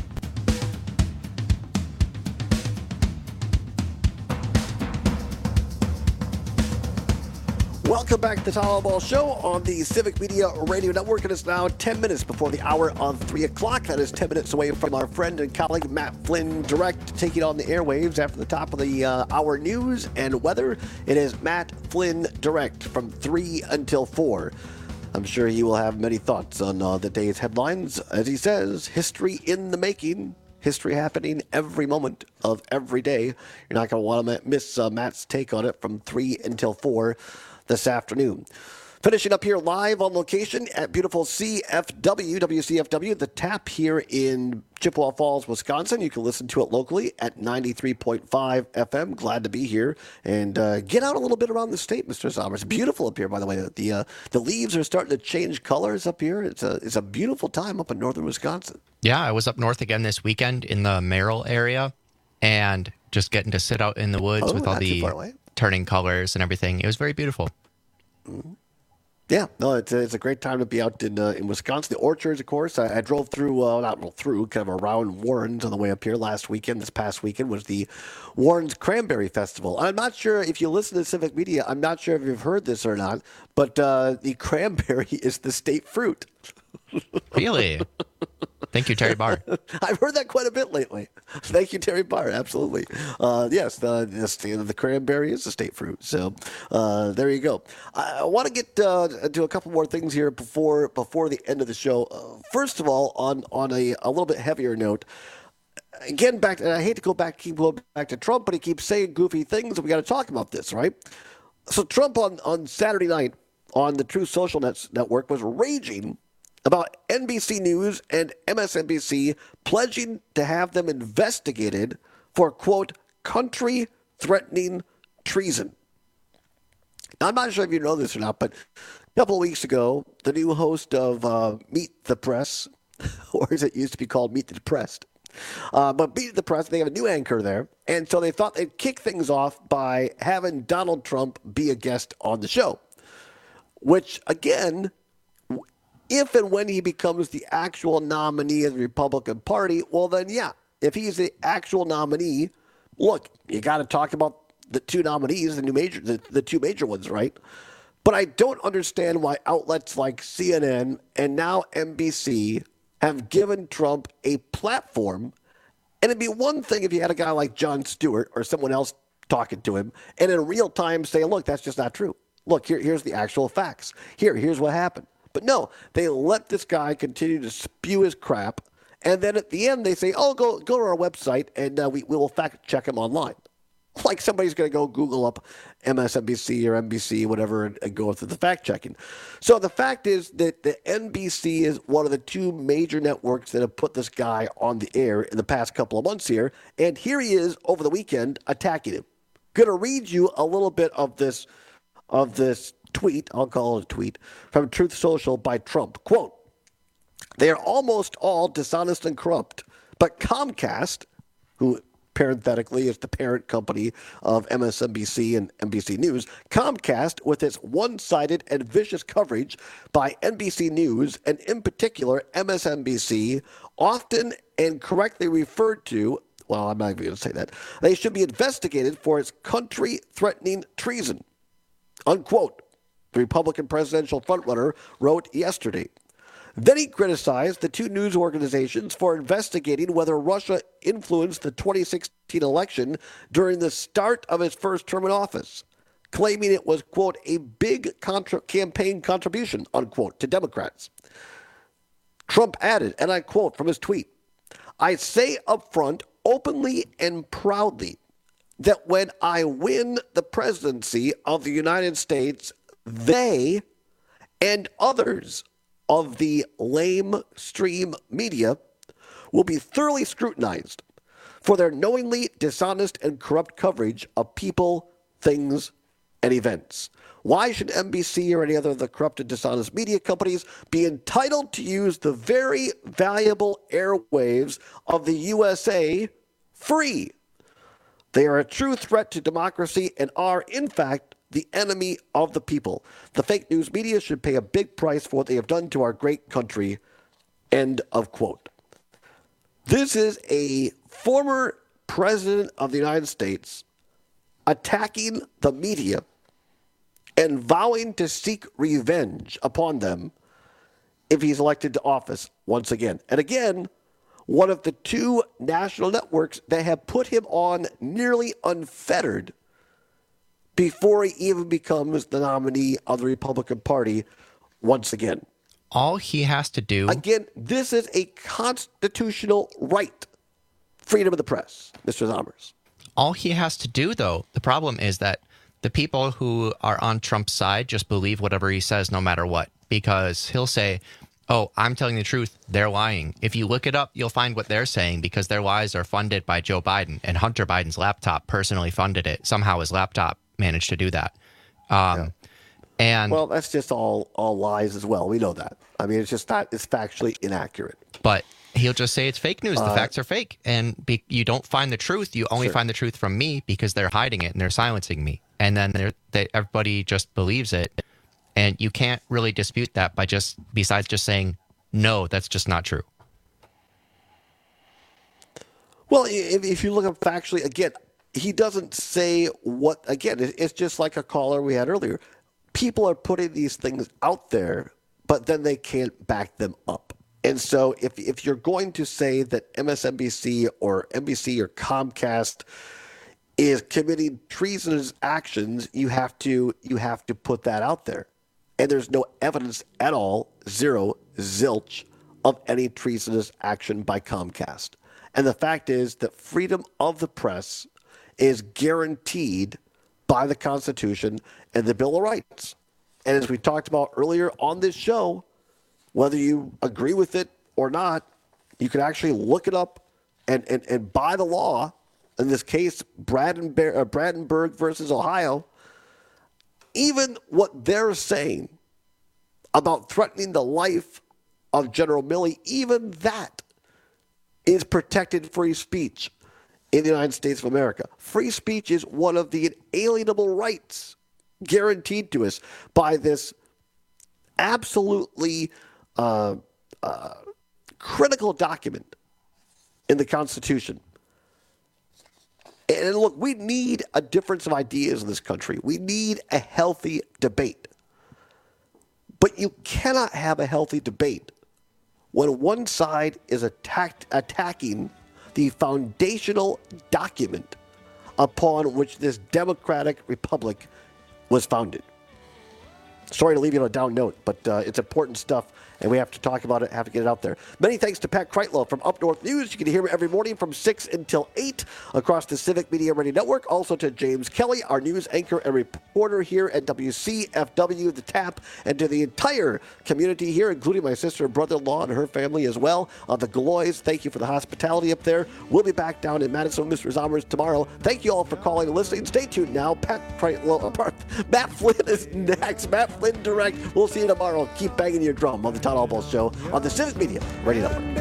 Welcome back to the Tom Ball Show on the Civic Media Radio Network. It is now ten minutes before the hour of three o'clock. That is ten minutes away from our friend and colleague Matt Flynn Direct taking on the airwaves after the top of the uh, hour news and weather. It is Matt Flynn Direct from three until four. I'm sure he will have many thoughts on uh, the day's headlines. As he says, history in the making. History happening every moment of every day. You're not going to want to miss uh, Matt's take on it from three until four. This afternoon. Finishing up here live on location at beautiful C F W, W C F W, the Tap here in Chippewa Falls, Wisconsin. You can listen to it locally at ninety-three point five F M. Glad to be here and uh, get out a little bit around the state, Mister Sommer. It's beautiful up here, by the way. The uh, the leaves are starting to change colors up here. It's a it's a beautiful time up in northern Wisconsin. Yeah, I was up north again this weekend in the Merrill area and just getting to sit out in the woods Oh, with all not too the far away. turning colors and everything. It was very beautiful. Mm-hmm. Yeah, no, it's a, it's a great time to be out in uh, in Wisconsin. The orchards, of course. I, I drove through, uh, not drove through, kind of around Warren's on the way up here last weekend. This past weekend was the Warren's Cranberry Festival. I'm not sure if you listen to Civic Media, I'm not sure if you've heard this or not, but uh, the cranberry is the state fruit. Really? Thank you, Terry Barr. I've heard that quite a bit lately. Thank you, Terry Barr. Absolutely. Uh, yes, the, the, the cranberry is a state fruit. So uh, there you go. I, I want to get uh, to a couple more things here before before the end of the show. Uh, first of all, on on a, a little bit heavier note, again, back. And I hate to go back, keep going back to Trump, but he keeps saying goofy things, and we got to talk about this, right? So Trump on, on Saturday night on the Truth Social Net, Network was raging about N B C News and M S N B C pledging to have them investigated for, quote, country-threatening treason. Now, I'm not sure if you know this or not, but a couple of weeks ago, the new host of uh, Meet the Press, or as it used to be called, Meet the Depressed, uh, but Meet the Press, they have a new anchor there, and so they thought they'd kick things off by having Donald Trump be a guest on the show, which, again, if and when he becomes the actual nominee of the Republican Party, well, then, yeah, if he's the actual nominee, look, you got to talk about the two nominees, the new major, the, the two major ones, right? But I don't understand why outlets like C N N and now N B C have given Trump a platform. And it'd be one thing if you had a guy like Jon Stewart or someone else talking to him and in real time say, look, that's just not true. Look, here, here's the actual facts. Here, here's what happened. But no, they let this guy continue to spew his crap, and then at the end they say, oh, go go to our website, and uh, we, we will fact-check him online. Like somebody's going to go Google up M S N B C or N B C, whatever, and, and go through the fact-checking. So the fact is that the N B C is one of the two major networks that have put this guy on the air in the past couple of months here, and here he is over the weekend attacking him. Going to read you a little bit of this of this tweet, I'll call it a tweet, from Truth Social by Trump. Quote, they are almost all dishonest and corrupt, but Comcast, who parenthetically is the parent company of M S N B C and N B C News, Comcast, with its one-sided and vicious coverage by N B C News, and in particular M S N B C, often and correctly referred to, well, I'm not even going to say that, they should be investigated for its country-threatening treason. unquote, the Republican presidential frontrunner wrote yesterday. Then he criticized the two news organizations for investigating whether Russia influenced the twenty sixteen election during the start of his first term in office, claiming it was, quote, a big contra- campaign contribution, unquote, to Democrats. Trump added, and I quote from his tweet, "I say up front, openly and proudly, that when I win the presidency of the United States, they and others of the lamestream media will be thoroughly scrutinized for their knowingly dishonest and corrupt coverage of people, things, and events. Why should N B C or any other of the corrupt and dishonest media companies be entitled to use the very valuable airwaves of the U S A free? They are a true threat to democracy and are, in fact, the enemy of the people. The fake news media should pay a big price for what they have done to our great country." End of quote. This is a former president of the United States attacking the media and vowing to seek revenge upon them if he's elected to office once again. And again, one of the two national networks that have put him on nearly unfettered before he even becomes the nominee of the Republican Party once again. All he has to do... Again, this is a constitutional right. Freedom of the press, Mister Zommers. All he has to do, though, the problem is that the people who are on Trump's side just believe whatever he says no matter what, because he'll say, oh, I'm telling the truth, they're lying. If you look it up, you'll find what they're saying, because their lies are funded by Joe Biden, and Hunter Biden's laptop personally funded it. Somehow his laptop managed to do that. Um, yeah. And well, that's just all all lies as well. We know that. I mean, it's just not, it's factually inaccurate. But he'll just say it's fake news. The uh, facts are fake. And be, you don't find the truth. You only sure. find the truth from me because they're hiding it and they're silencing me. And then they're, they, everybody just believes it. And you can't really dispute that by just, besides just saying, no, that's just not true. Well, if, if you look up factually, again, he doesn't say what, again, it's just like a caller we had earlier. People are putting these things out there, but then they can't back them up. And so if if you're going to say that M S N B C or N B C or Comcast is committing treasonous actions, you have to you have to put that out there. And there's no evidence at all, zero, zilch, of any treasonous action by Comcast. And the fact is that freedom of the press is guaranteed by the Constitution and the Bill of Rights. And as we talked about earlier on this show, whether you agree with it or not, you can actually look it up and, and, and by the law, in this case, Brandenburg, uh, Brandenburg versus Ohio, even what they're saying about threatening the life of General Milley, even that is protected free speech in the United States of America. Free speech is one of the inalienable rights guaranteed to us by this absolutely uh, uh, critical document in the Constitution. And look, we need a difference of ideas in this country. We need a healthy debate. But you cannot have a healthy debate when one side is attacked, attacking the foundational document upon which this democratic republic was founded. Sorry to leave you on a down note, but uh, it's important stuff, and we have to talk about it, have to get it out there. Many thanks to Pat Kreitlow from Up North News. You can hear him every morning from six until eight across the Civic Media Radio Network. Also to James Kelly, our news anchor and reporter here at W C F W, The Tap, and to the entire community here, including my sister and brother-in-law and her family as well. Uh, the Galois, thank you for the hospitality up there. We'll be back down in Madison with Mister Zommers tomorrow. Thank you all for calling and listening. Stay tuned now. Pat Kreitlow, uh, Matt Flynn is next. Matt Flynn Direct. We'll see you tomorrow. Keep banging your drum on the Todd Albaugh Show on the Civic Media Radio Network.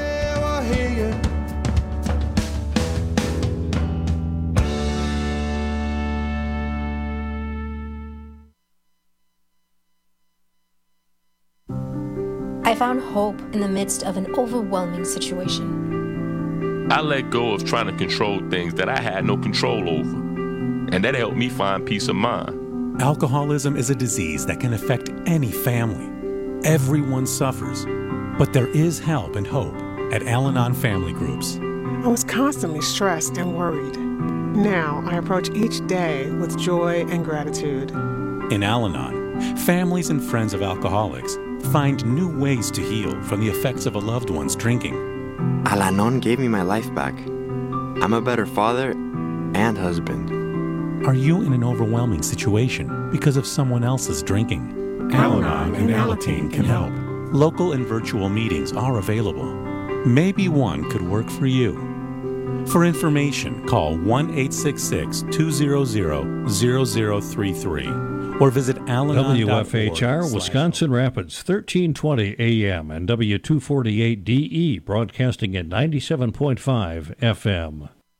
I found hope in the midst of an overwhelming situation. I let go of trying to control things that I had no control over, and that helped me find peace of mind. Alcoholism is a disease that can affect any family. Everyone suffers, but there is help and hope at Al-Anon Family Groups. I was constantly stressed and worried. Now I approach each day with joy and gratitude. In Al-Anon, families and friends of alcoholics find new ways to heal from the effects of a loved one's drinking. Al-Anon gave me my life back. I'm a better father and husband. Are you in an overwhelming situation because of someone else's drinking? Al-Anon and Alateen can help. Local and virtual meetings are available. Maybe one could work for you. For information, call one eight six six, two zero zero, zero zero three three or visit Al-Anon dot org. W F H R, Wisconsin Rapids, thirteen twenty A M and W two forty-eight D E, broadcasting at ninety-seven point five F M.